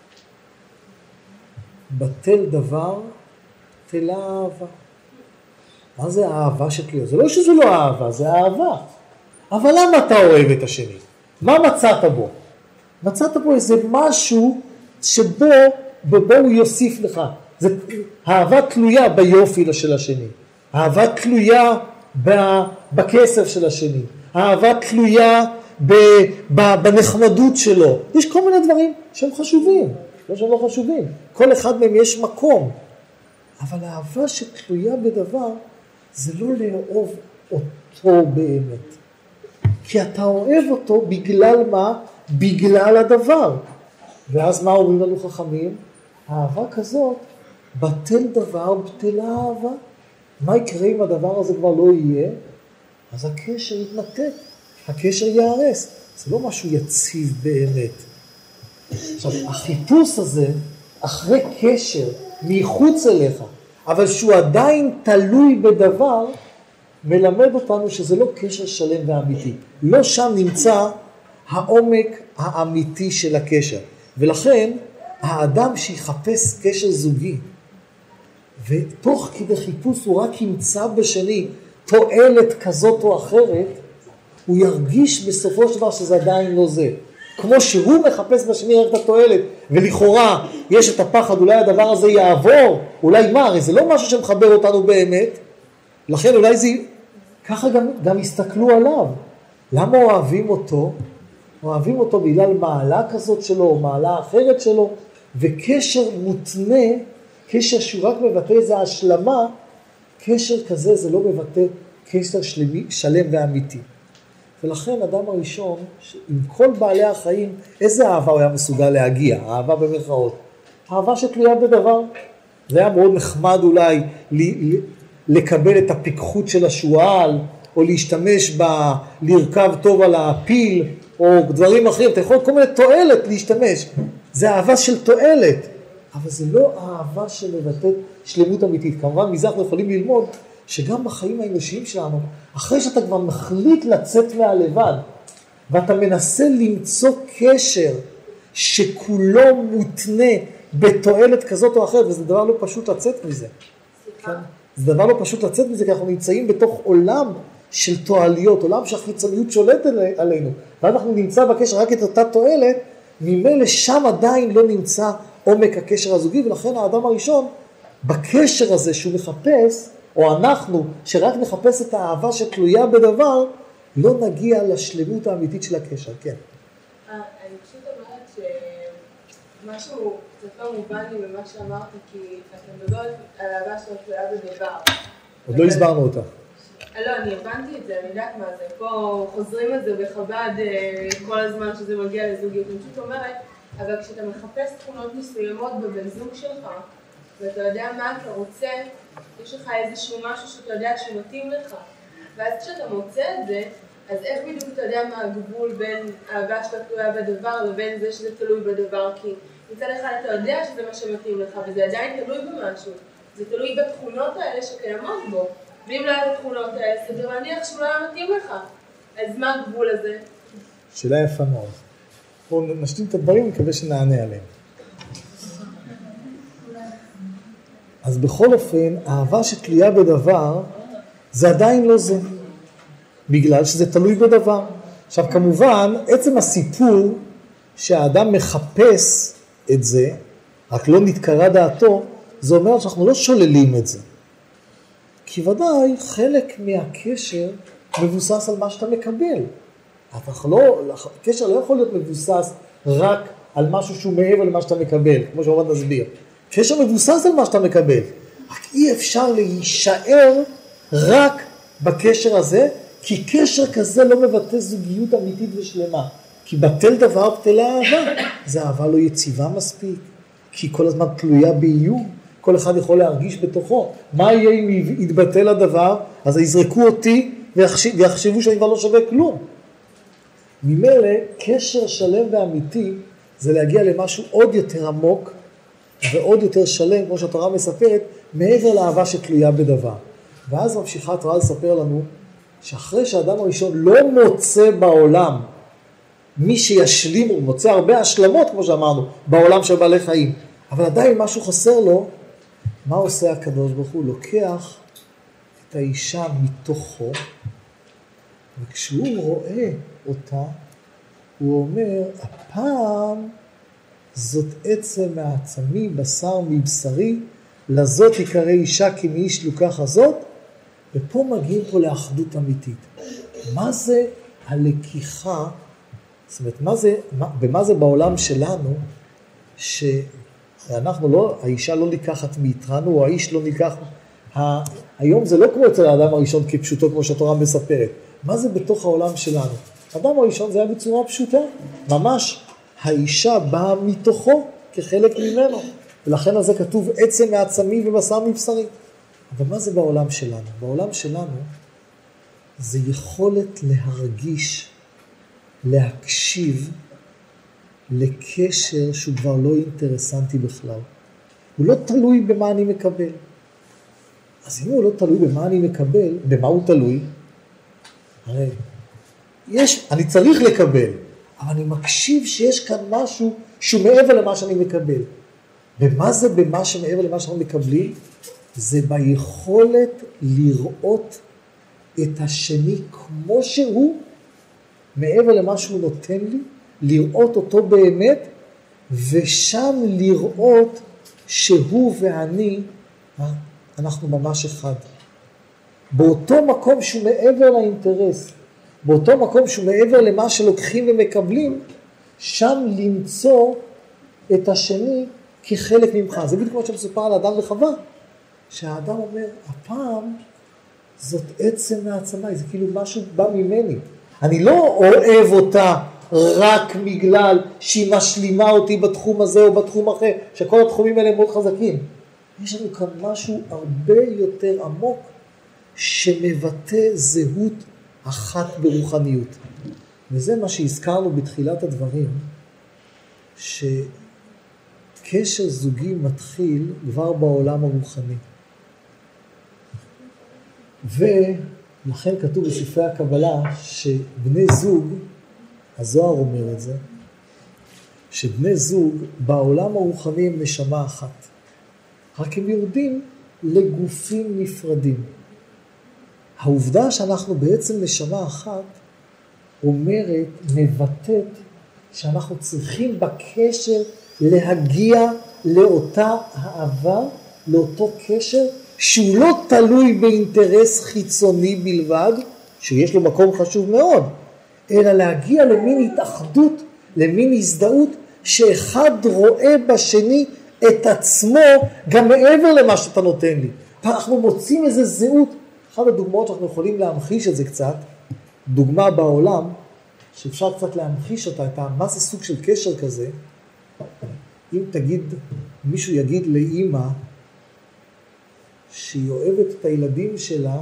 בטל דבר, תלה אהבה. מה זה האהבה שתלויה? זה לא שזה לא אהבה, זה אהבה. אבל למה אתה אוהב את השני? מה מצאת בו? מצאת בו איזה משהו שבו, בו הוא יוסיף לך. זה, האהבה תלויה ביופי של השני. האהבה תלויה בכסף של השני. האהבה תלויה ב, ב, בנחמדות שלו. יש כל מיני דברים שהם חשובים. לא שהם לא חשובים. כל אחד מהם יש מקום. אבל האהבה שתלויה בדבר, זה לא לאהוב אותו באמת. כי אתה אוהב אותו בגלל מה? בגלל הדבר. ואז מה אומרים לנו חכמים? האהבה כזאת, בטל דבר, בטלה אהבה. מה יקרה אם הדבר הזה כבר לא יהיה? אז הקשר יתנתק, הקשר יערס. זה לא משהו יציב באמת. עכשיו, החיפוש הזה, אחרי קשר, מחוץ אליך, אבל שהוא עדיין תלוי בדבר, מלמד אותנו שזה לא קשר שלם ואמיתי. לא שם נמצא העומק האמיתי של הקשר. ולכן, האדם שיחפש קשר זוגי, ותוך כדי חיפוש הוא רק ימצא בשני תועלת כזאת או אחרת, הוא ירגיש בסופו של דבר שזה עדיין לא זה. כמו שהוא מחפש בשני רק את התועלת, ולכאורה יש את הפחד, אולי הדבר הזה יעבור, אולי מה, הרי זה לא משהו שמחבר אותנו באמת, לכן אולי זה, ככה גם, גם הסתכלו עליו. למה אוהבים אותו? אוהבים אותו בגלל מעלה כזאת שלו, או מעלה אחרת שלו, וקשר מותנה, קשר שהוא רק מבטא איזו השלמה, קשר כזה זה לא מבטא קשר שלמי, שלם ואמיתי. ולכן אדם הראשון, עם כל בעלי החיים, איזה אהבה הוא היה מסוגל להגיע? אהבה במרכאות. אהבה שתלויה בדבר. זה היה מאוד נחמד אולי לקבל את הפיקחות של השועל, או להשתמש ב... לרכב טוב על הפיל, או דברים אחרים. אתה יכול כל מיני תועלת להשתמש. זה אהבה של תועלת. אבל זה לא אהבה שמבטאת שלמות אמיתית. כמובן, מזה אנחנו יכולים ללמוד שגם בחיים האנושיים שלנו, אחרי שאתה כבר מחליט לצאת מהלבד, ואתה מנסה למצוא קשר שכולו מותנה בתועלת כזאת או אחרת, וזה דבר לא פשוט לצאת מזה. כן? זה דבר לא פשוט לצאת מזה, כי אנחנו נמצאים בתוך עולם של תועליות, עולם שהחיצוניות שולטת עלינו, ואנחנו נמצא בקשר רק את אותה תועלת, ממילא שם עדיין לא נמצא עומק הקשר הזוגי, ולכן האדם הראשון, בקשר הזה שהוא מחפש, או אנחנו, שרק נחפש את האהבה שתלויה בדבר, לא נגיע לשלמות האמיתית של הקשר, כן. אני פשוט אומרת שמשהו קצת לא מובן לי במה שאמרת, כי אתה מדבר על האהבה שלו תלויה בדבר. עוד לא הסברנו אותה. לא, אני הבנתי את זה, אני יודעת מה זה. פה חוזרים את זה בחב"ד כל הזמן שזה מגיע לזוגיות. אני פשוט אומרת, אבל כשאתה מחפש תכונות מסוימות בבן זוג שלך, ואתה יודע מה אתה רוצה, יש לך איזשהו משהו שאתה יודע שמתאים לך. ואז כשאתה מוצא את זה, אז איך בדיוק אתה יודע מה הגבול בין האהבה שאתה תלויה בדבר לבין זה שזה תלוי בדבר? כי מצד אחד אתה יודע שזה מה שמתאים לך, וזה עדיין תלוי במשהו. זה תלוי בתכונות האלה שקיימות בו. ואם לא היה את התכונות האלה, זה מניח שהוא לא היה מתאים לך. אז מה הגבול הזה? שאלה יפה מאוד. בואו נשלים את הדברים, מקווה שנענה עליהם. אז בכל אופן, האהבה שתלויה בדבר, זה עדיין לא זה. בגלל שזה תלוי בדבר. עכשיו, כמובן, עצם הסיפור שהאדם מחפש את זה, רק לא נתקרא דעתו, זה אומר שאנחנו לא שוללים את זה. כי ודאי, חלק מהקשר מבוסס על מה שאתה מקבל. לא, הקשר לא יכול להיות מבוסס רק על משהו שהוא מעבר למה שאתה מקבל, כמו שעוד נסביר. קשר מבוסס על מה שאתה מקבל. רק אי אפשר להישאר רק בקשר הזה, כי קשר כזה לא מבטא זוגיות אמיתית ושלמה. כי בטל דבר בטלה אהבה. זה אהבה לא יציבה מספיק, כי כל הזמן תלויה באיום. כל אחד יכול להרגיש בתוכו. מה יהיה אם יתבטל הדבר? אז יזרקו אותי ויחשב, ויחשבו שאני כבר לא שווה כלום. ממילא, קשר שלם ואמיתי זה להגיע למשהו עוד יותר עמוק ועוד יותר שלם, כמו שהתורה מספרת, מעבר לאהבה שתלויה בדבר. ואז ממשיכה התורה לספר לנו שאחרי שהאדם הראשון לא מוצא בעולם מי שישלים, הוא מוצא הרבה השלמות, כמו שאמרנו, בעולם של בעלי חיים, אבל עדיין משהו חסר לו. מה עושה הקדוש ברוך הוא? לוקח את האישה מתוכו, וכשהוא רואה אותה, הוא אומר, הפעם זאת עצם מעצמי, בשר מבשרי, לזאת יקרא אישה כי מאיש לוקח הזאת, ופה מגיעים פה לאחדות אמיתית. מה זה הלקיחה, זאת אומרת, מה זה, במה זה בעולם שלנו, שאנחנו לא, האישה לא ניקחת מאיתנו, או האיש לא ניקח, ה, היום זה לא כמו אצל האדם הראשון כפשוטו, כמו שהתורה מספרת. מה זה בתוך העולם שלנו? האדם הראשון זה היה בצורה פשוטה, ממש האישה באה מתוכו כחלק ממנו, ולכן הזה כתוב עצם מעצמי ובשר מבשרי. אבל מה זה בעולם שלנו? בעולם שלנו זה יכולת להרגיש, להקשיב לקשר שהוא כבר לא אינטרסנטי בכלל. הוא לא תלוי במה אני מקבל. אז אם הוא לא תלוי במה אני מקבל, במה הוא תלוי? הרי יש, אני צריך לקבל, אבל אני מקשיב שיש כאן משהו שהוא מעבר למה שאני מקבל. ומה זה במה שמעבר למה שאנחנו מקבלים? זה ביכולת לראות את השני כמו שהוא, מעבר למה שהוא נותן לי, לראות אותו באמת, ושם לראות שהוא ואני, אנחנו ממש אחד. באותו מקום שהוא מעבר לאינטרס, באותו מקום שהוא מעבר למה שלוקחים ומקבלים, שם למצוא את השני כחלק ממך. זה בדיוק כמו שמסופר על אדם וחווה, שהאדם אומר, הפעם זאת עצם מעצמי, זה כאילו משהו בא ממני. אני לא אוהב אותה רק בגלל שהיא משלימה אותי בתחום הזה או בתחום אחר, שכל התחומים האלה מאוד חזקים. יש לנו כאן משהו הרבה יותר עמוק, שמבטא זהות אחת ברוחניות. וזה מה שהזכרנו בתחילת הדברים, שקשר זוגי מתחיל כבר בעולם הרוחני. ולכן כתוב בספרי הקבלה שבני זוג, הזוהר אומר את זה, שבני זוג בעולם הרוחני הם נשמה אחת. רק הם יורדים לגופים נפרדים. העובדה שאנחנו בעצם נשמה אחת אומרת, מבטאת, שאנחנו צריכים בקשר להגיע לאותה אהבה, לאותו קשר, שהוא לא תלוי באינטרס חיצוני בלבד, שיש לו מקום חשוב מאוד, אלא להגיע למין התאחדות, למין הזדהות, שאחד רואה בשני את עצמו גם מעבר למה שאתה נותן לי. אנחנו מוצאים איזו זהות. אחת הדוגמאות שאנחנו יכולים להמחיש את זה קצת, דוגמה בעולם, שאפשר קצת להמחיש אותה, את מה זה סוג של קשר כזה, אם תגיד, מישהו יגיד לאמא, שהיא אוהבת את הילדים שלה,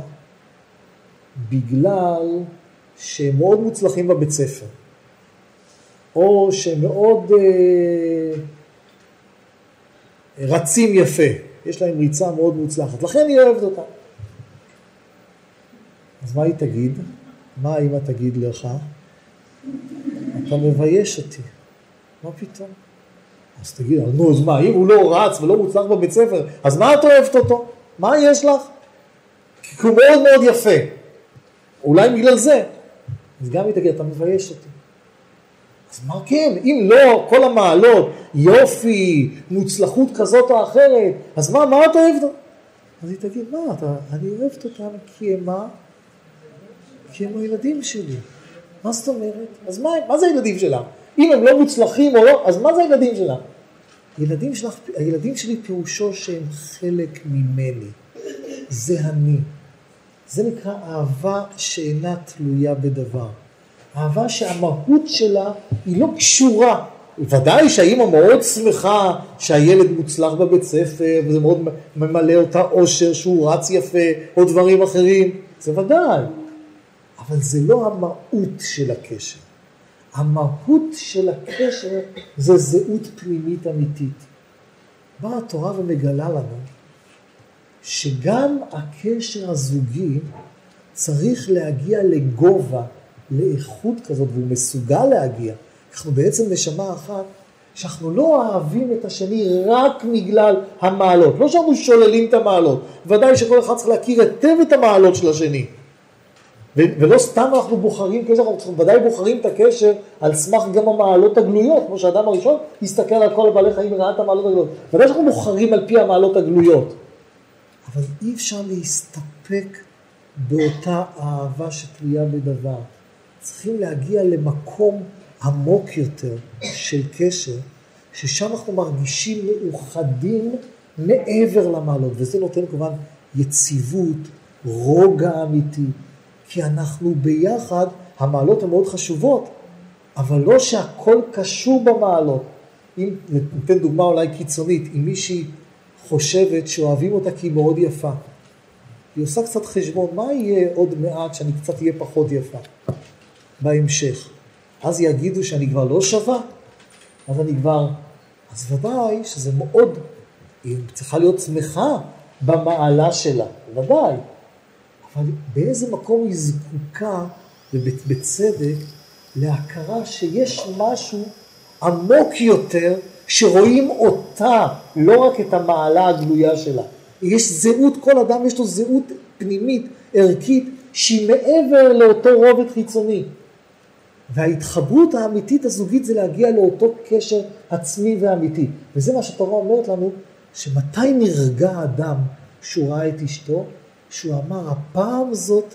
בגלל שהם מאוד מוצלחים בבית ספר, או שהם מאוד אה, רצים יפה, יש להם ריצה מאוד מוצלחת, לכן היא אוהבת אותה. אז מה היא תגיד? מה האמא תגיד לך? אתה מבייש אותי. מה פתאום? אז תגיד, נו, אז מה, אם הוא לא רץ ולא מוצלח בבית ספר, אז מה את אוהבת אותו? מה יש לך? כי הוא מאוד מאוד יפה. אולי בגלל זה. אז גם היא תגיד, אתה מבייש אותי. אז מה כן? אם לא כל המעלות, יופי, מוצלחות כזאת או אחרת, אז מה, מה את אוהבת? אז היא תגיד, מה, אתה, אני אוהבת אותם כי הם מה? כי הם הילדים שלי. מה זאת אומרת? אז מה, מה זה הילדים שלה? אם הם לא מוצלחים או לא, אז מה זה הילדים שלה? הילדים, שלך, הילדים שלי פירושו שהם חלק ממני. זה אני. זה נקרא אהבה שאינה תלויה בדבר. אהבה שהמהות שלה היא לא קשורה. ודאי שהאמא מאוד שמחה שהילד מוצלח בבית ספר, וזה מאוד ממלא אותה אושר שהוא רץ יפה, או דברים אחרים. זה ודאי. אבל זה לא המהות של הקשר. המהות של הקשר זה זהות פנימית אמיתית. באה התורה ומגלה לנו שגם הקשר הזוגי צריך להגיע לגובה, לאיכות כזאת, והוא מסוגל להגיע. אנחנו בעצם נשמה אחת שאנחנו לא אוהבים את השני רק בגלל המעלות. לא שאנחנו שוללים את המעלות. ודאי שכל אחד צריך להכיר היטב את המעלות של השני. ולא סתם אנחנו בוחרים קשר, אנחנו ודאי בוחרים את הקשר על סמך גם המעלות הגלויות, כמו שהאדם הראשון יסתכל על כל בעלי חיים וראה את המעלות הגלויות. ודאי שאנחנו בוחרים על פי המעלות הגלויות. אבל אי אפשר להסתפק באותה אהבה שתלויה בדבר. צריכים להגיע למקום עמוק יותר של קשר, ששם אנחנו מרגישים מאוחדים מעבר למעלות. וזה נותן כמובן יציבות, רוגע אמיתי. כי אנחנו ביחד, המעלות הן מאוד חשובות, אבל לא שהכל קשור במעלות. אם ניתן דוגמה אולי קיצונית, אם מישהי חושבת שאוהבים אותה כי היא מאוד יפה, היא עושה קצת חשבון, מה יהיה עוד מעט שאני קצת אהיה פחות יפה בהמשך? אז יגידו שאני כבר לא שווה, אז אני כבר, אז ודאי שזה מאוד, היא צריכה להיות שמחה במעלה שלה, ודאי. אבל באיזה מקום היא זקוקה, ובצדק, להכרה שיש משהו עמוק יותר, שרואים אותה, לא רק את המעלה הגלויה שלה. יש זהות, כל אדם יש לו זהות פנימית, ערכית, שהיא מעבר לאותו רובד חיצוני. וההתחברות האמיתית הזוגית זה להגיע לאותו קשר עצמי ואמיתי. וזה מה שהתורה אומרת לנו, שמתי נרגע האדם כשהוא ראה את אשתו, שהוא אמר, הפעם זאת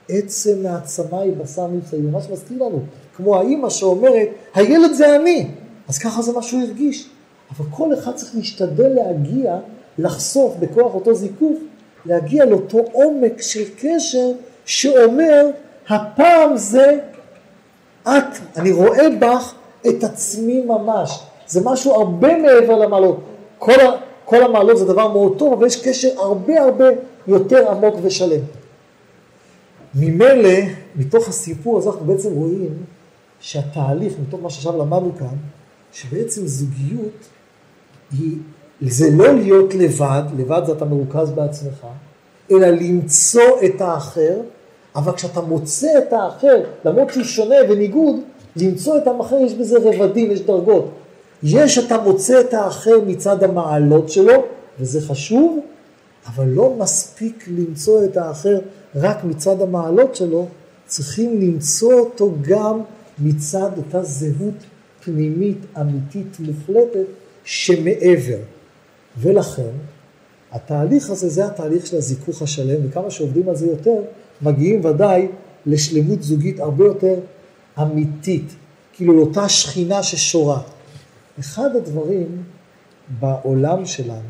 עצם מעצמה היא בשר מבשרי, ממש מזכיר לנו, כמו האמא שאומרת, הילד זה אני, אז ככה זה מה שהוא הרגיש. אבל כל אחד צריך להשתדל להגיע, לחשוף בכוח אותו זיקוף, להגיע לאותו עומק של קשר שאומר, הפעם זה את, אני רואה בך את עצמי ממש. זה משהו הרבה מעבר למעלות. כל, ה, כל המעלות זה דבר מאוד טוב, אבל יש קשר הרבה הרבה יותר עמוק ושלם. ממילא, מתוך הסיפור הזה אנחנו בעצם רואים שהתהליך, מתוך מה שעכשיו למדנו כאן, שבעצם זוגיות היא, זה לא להיות לבד, לבד זה אתה מרוכז בעצמך, אלא למצוא את האחר, אבל כשאתה מוצא את האחר, למרות שהוא שונה וניגוד, למצוא את האחר יש בזה רבדים, יש דרגות. יש אתה מוצא את האחר מצד המעלות שלו, וזה חשוב, אבל לא מספיק למצוא את האחר רק מצד המעלות שלו, צריכים למצוא אותו גם מצד אותה זהות פנימית, אמיתית, מוחלטת, שמעבר. ולכן, התהליך הזה זה התהליך של הזיכוך השלם, וכמה שעובדים על זה יותר, מגיעים ודאי לשלמות זוגית הרבה יותר אמיתית, כאילו לאותה שכינה ששורה. אחד הדברים בעולם שלנו,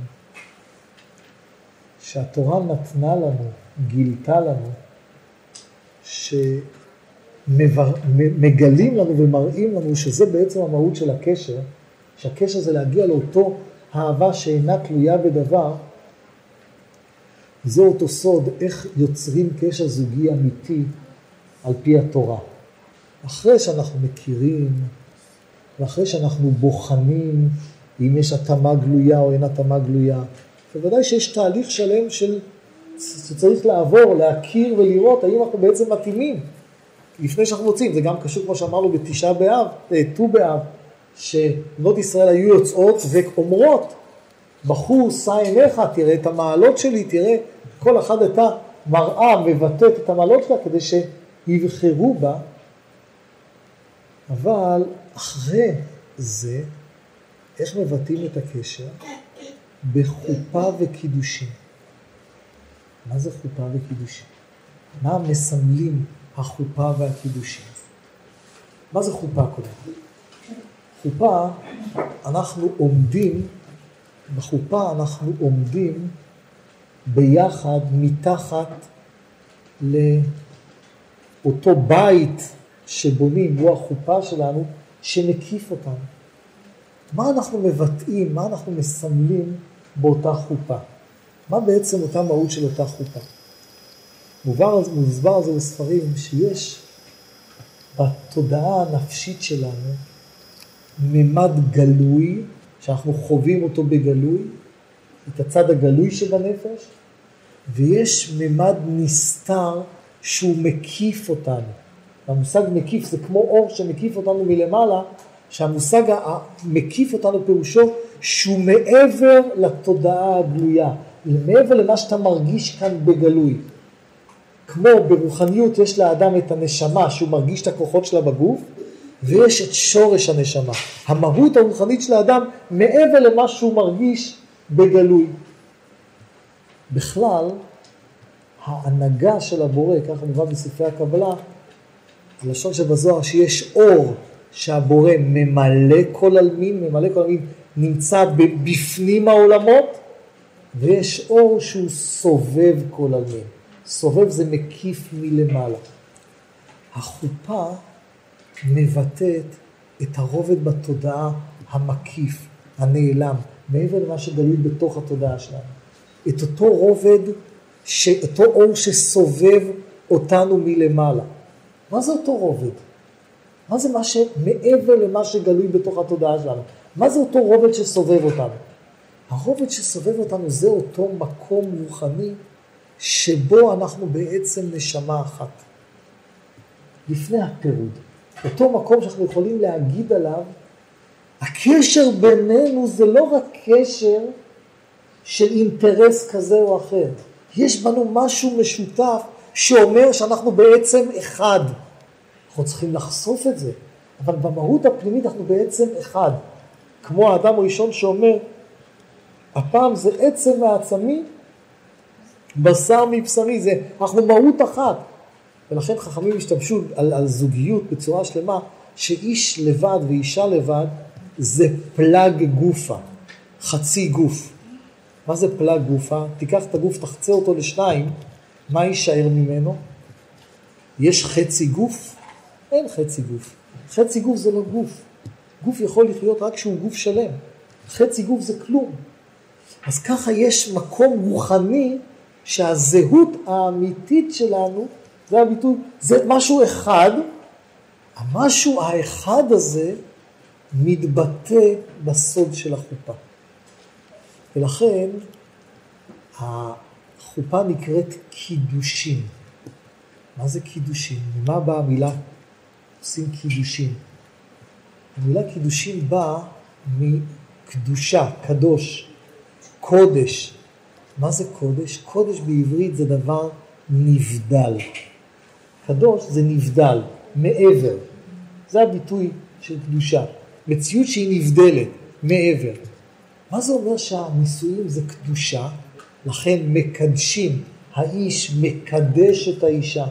שהתורה נתנה לנו, גילתה לנו, שמגלים לנו ומראים לנו שזה בעצם המהות של הקשר, שהקשר זה להגיע לאותו אהבה שאינה תלויה בדבר, זה אותו סוד איך יוצרים קשר זוגי אמיתי על פי התורה. אחרי שאנחנו מכירים, ואחרי שאנחנו בוחנים אם יש התאמה גלויה או אין התאמה גלויה, בוודאי שיש תהליך שלם של, שצריך לעבור, להכיר ולראות האם אנחנו בעצם מתאימים. לפני שאנחנו מוצאים, זה גם קשור כמו שאמרנו בתשעה באב, ט"ו באב, שבנות ישראל היו יוצאות ואומרות, בחור שא עיניך, תראה את המעלות שלי, תראה, כל אחד את המראה מבטאת את המעלות שלה כדי שיבחרו בה, אבל אחרי זה, איך מבטאים את הקשר? בחופה וקידושים. מה זה חופה וקידושים? מה מסמלים החופה והקידושים? מה זה חופה קודם? חופה, אנחנו עומדים, בחופה אנחנו עומדים ביחד מתחת לאותו בית שבונים, הוא החופה שלנו, שמקיף אותנו. מה אנחנו מבטאים, מה אנחנו מסמלים באותה חופה? מה בעצם אותה מהות של אותה חופה? מוסבר על זה בספרים שיש בתודעה הנפשית שלנו ממד גלוי, שאנחנו חווים אותו בגלוי, את הצד הגלוי שבנפש, ויש ממד נסתר שהוא מקיף אותנו. המושג מקיף זה כמו אור שמקיף אותנו מלמעלה, שהמושג המקיף אותנו פירושו שהוא מעבר לתודעה הגלויה, מעבר למה שאתה מרגיש כאן בגלוי. כמו ברוחניות יש לאדם את הנשמה שהוא מרגיש את הכוחות שלה בגוף, ויש את שורש הנשמה. המהות הרוחנית של האדם מעבר למה שהוא מרגיש בגלוי. בכלל, ההנהגה של הבורא, ככה מובן בספרי הקבלה, הלשון שבזוהר שיש אור שהבורא ממלא כל עלמין, ממלא כל עלמין, נמצא בפנים העולמות, ויש אור שהוא סובב כל עלמין. סובב זה מקיף מלמעלה. החופה מבטאת את הרובד בתודעה המקיף, הנעלם, מעבר למה שגלוי בתוך התודעה שלנו. את אותו רובד, אותו אור שסובב אותנו מלמעלה. מה זה אותו רובד? מה זה מה שמעבר למה שגלוי בתוך התודעה שלנו? מה זה אותו רובד שסובב אותנו? הרובד שסובב אותנו זה אותו מקום רוחני שבו אנחנו בעצם נשמה אחת. לפני הפירוד. אותו מקום שאנחנו יכולים להגיד עליו, הקשר בינינו זה לא רק קשר של אינטרס כזה או אחר. יש בנו משהו משותף שאומר שאנחנו בעצם אחד. אנחנו צריכים לחשוף את זה, אבל במהות הפנימית אנחנו בעצם אחד. כמו האדם הראשון שאומר, הפעם זה עצם מעצמי, בשר מבשרי, זה, אנחנו מהות אחת. ולכן חכמים השתמשו על, על זוגיות בצורה שלמה, שאיש לבד ואישה לבד זה פלג גופה, חצי גוף. מה זה פלג גופה? תיקח את הגוף, תחצה אותו לשניים, מה יישאר ממנו? יש חצי גוף? אין חצי גוף. חצי גוף זה לא גוף. גוף יכול לחיות רק כשהוא גוף שלם. חצי גוף זה כלום. אז ככה יש מקום רוחני שהזהות האמיתית שלנו, זה הביטוי, זה משהו אחד, המשהו האחד הזה מתבטא בסוד של החופה. ולכן החופה נקראת קידושים. מה זה קידושים? ממה באה המילה עושים קידושים? המילה קידושים באה מקדושה, קדוש, קודש. מה זה קודש? קודש בעברית זה דבר נבדל. קדוש זה נבדל, מעבר. זה הביטוי של קדושה. מציאות שהיא נבדלת, מעבר. מה זה אומר שהנישואים זה קדושה? לכן מקדשים, האיש מקדש את האישה.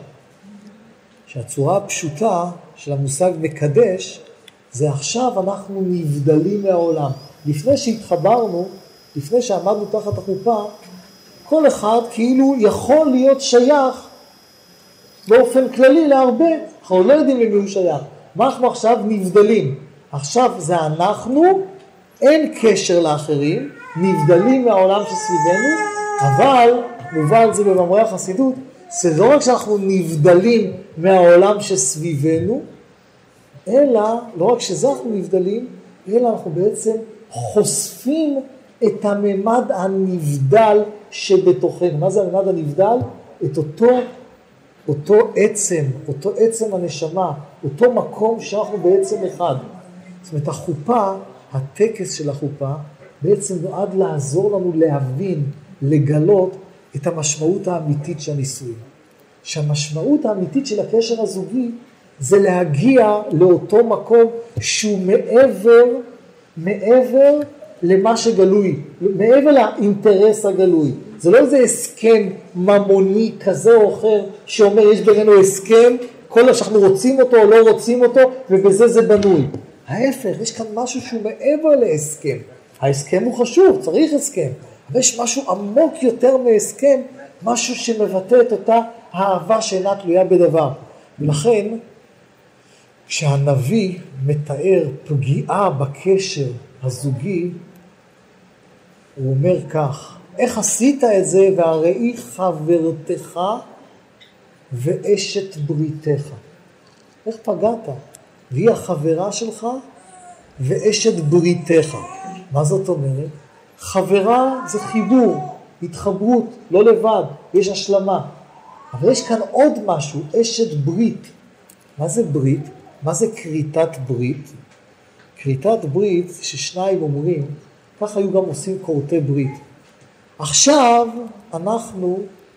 שהצורה הפשוטה של המושג מקדש, זה עכשיו אנחנו נבדלים מהעולם. לפני שהתחברנו, לפני שעמדנו תחת החופה, כל אחד כאילו יכול להיות שייך באופן כללי להרבה. אנחנו לא יודעים למי הוא שייך. מה אנחנו עכשיו נבדלים? עכשיו זה אנחנו, אין קשר לאחרים, נבדלים מהעולם שסביבנו, אבל מובא על זה במאמרי החסידות, זה לא רק שאנחנו נבדלים מהעולם שסביבנו, אלא, לא רק שזה אנחנו נבדלים, אלא אנחנו בעצם חושפים את הממד הנבדל שבתוכנו. מה זה הממד הנבדל? את אותו, אותו עצם, אותו עצם הנשמה, אותו מקום שאנחנו בעצם אחד. זאת אומרת, החופה, הטקס של החופה, בעצם נועד לעזור לנו להבין, לגלות את המשמעות האמיתית של הנישואים. שהמשמעות האמיתית של הקשר הזוגי זה להגיע לאותו מקום שהוא מעבר, מעבר למה שגלוי, מעבר לאינטרס הגלוי. זה לא איזה הסכם ממוני כזה או אחר שאומר יש בינינו הסכם, כל שאנחנו רוצים אותו או לא רוצים אותו ובזה זה בנוי. ההפך, יש כאן משהו שהוא מעבר להסכם. ההסכם הוא חשוב, צריך הסכם. אבל יש משהו עמוק יותר מהסכם, משהו שמבטא את אותה האהבה שאינה תלויה בדבר. ולכן, כשהנביא מתאר פגיעה בקשר הזוגי, הוא אומר כך, איך עשית את זה והראי חברתך ואשת בריתך. איך פגעת? והיא החברה שלך ואשת בריתך. מה זאת אומרת? חברה זה חיבור, התחברות, לא לבד, יש השלמה. אבל יש כאן עוד משהו, אשת ברית. מה זה ברית? מה זה כריתת ברית? כריתת ברית ששניים אומרים, כך היו גם עושים כורתי ברית. עכשיו אנחנו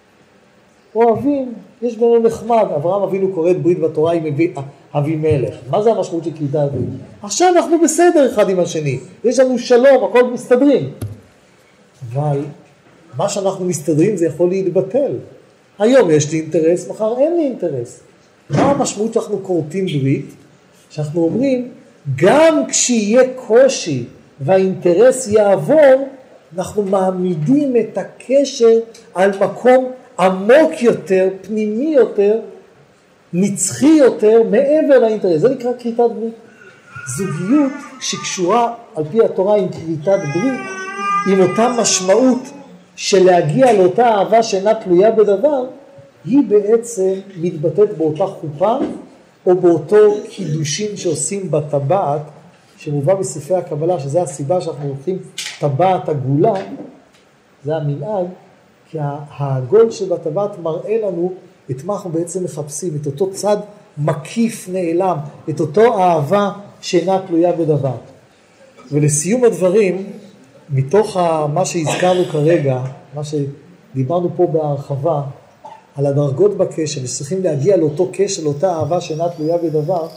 אוהבים, יש בינינו נחמד, אברהם אבינו כורת ברית בתורה עם אבימלך. מה זה המשמעות של כריתת ברית? עכשיו אנחנו בסדר אחד עם השני, יש לנו שלום, הכל מסתדרים. אבל מה שאנחנו מסתדרים זה יכול להתבטל. היום יש לי אינטרס, מחר אין לי אינטרס. מה המשמעות שאנחנו כורתים ברית? שאנחנו אומרים, גם כשיהיה קושי והאינטרס יעבור, אנחנו מעמידים את הקשר על מקום עמוק יותר, פנימי יותר, נצחי יותר, מעבר לאינטרס. זה נקרא כריתת ברית. זוגיות שקשורה על פי התורה עם כריתת ברית, עם אותה משמעות של להגיע לאותה אהבה שאינה תלויה בדבר, היא בעצם מתבטאת באותה חופה, או באותו קידושים שעושים בטבעת, שמובא בספרי הקבלה, שזה הסיבה שאנחנו הולכים טבעת הגולה, זה המנהג, כי העגול שבטבעת מראה לנו את מה אנחנו בעצם מחפשים, את אותו צד מקיף נעלם, את אותו אהבה שאינה תלויה בדבר. ולסיום הדברים, מתוך מה שהזכרנו כרגע, מה שדיברנו פה בהרחבה, על הדרגות בקשר, וצריכים להגיע לאותו קשר, לאותה אהבה שאינה תלויה בדבר,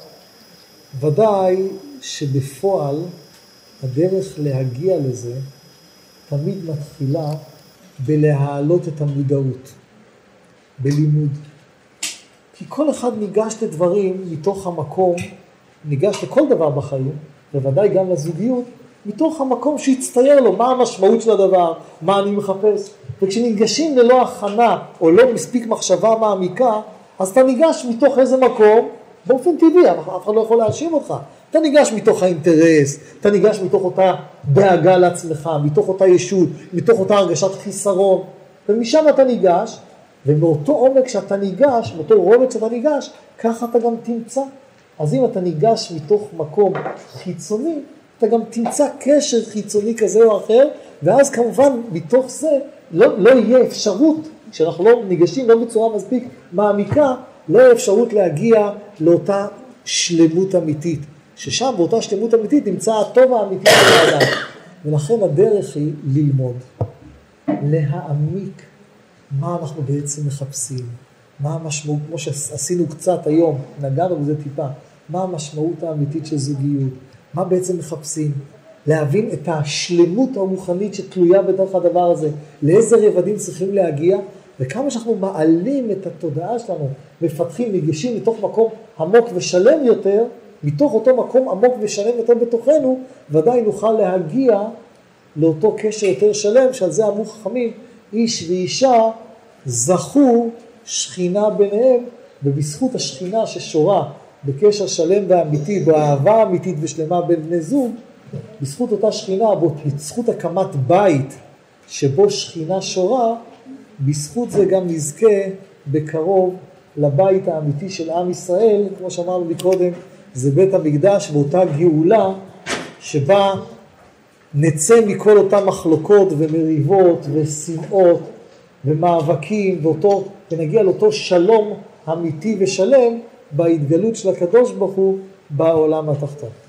ודאי שבפועל הדרך להגיע לזה תמיד מתחילה בלהעלות את המודעות, בלימוד. כי כל אחד ניגש לדברים מתוך המקום, ניגש לכל דבר בחיים, בוודאי גם לזוגיות, מתוך המקום שהצטייר לו, מה המשמעות של הדבר, מה אני מחפש. וכשניגשים ללא הכנה, או לא מספיק מחשבה מעמיקה, אז אתה ניגש מתוך איזה מקום, באופן טבעי, אף אחד לא יכול להאשים אותך. אתה ניגש מתוך האינטרס, אתה ניגש מתוך אותה דאגה לעצמך, מתוך אותה ישות, מתוך אותה הרגשת חיסרון, ומשם אתה ניגש, ומאותו עומק שאתה ניגש, מאותו רובד שאתה ניגש, ככה אתה גם תמצא. אז אם אתה ניגש מתוך מקום חיצוני, אתה גם תמצא קשר חיצוני כזה או אחר, ואז כמובן מתוך זה לא, לא יהיה אפשרות, כשאנחנו לא ניגשים לא בצורה מספיק מעמיקה, לא יהיה אפשרות להגיע לאותה שלמות אמיתית, ששם באותה שלמות אמיתית נמצא הטוב האמיתי של האדם. ולכן הדרך היא ללמוד, להעמיק מה אנחנו בעצם מחפשים, מה המשמעות, כמו שעשינו קצת היום, נגענו בזה טיפה, מה המשמעות האמיתית של זוגיות, מה בעצם מחפשים, להבין את השלמות הרוחנית שתלויה בתוך הדבר הזה, לאיזה רבדים צריכים להגיע, וכמה שאנחנו מעלים את התודעה שלנו, מפתחים, ניגשים מתוך מקום עמוק ושלם יותר, מתוך אותו מקום עמוק ושלם יותר בתוכנו, ודאי נוכל להגיע לאותו קשר יותר שלם, שעל זה אמרו חכמים, איש ואישה זכו שכינה ביניהם, ובזכות השכינה ששורה בקשר שלם ואמיתי, באהבה אמיתית ושלמה בין בני זוג, בזכות אותה שכינה, בזכות הקמת בית שבו שכינה שורה, בזכות זה גם נזכה בקרוב לבית האמיתי של עם ישראל, כמו שאמרנו מקודם, זה בית המקדש באותה גאולה שבה נצא מכל אותם מחלוקות ומריבות ושנאות ומאבקים, ואותו, ונגיע לאותו שלום אמיתי ושלם בהתגלות של הקדוש ברוך הוא בעולם התחתון.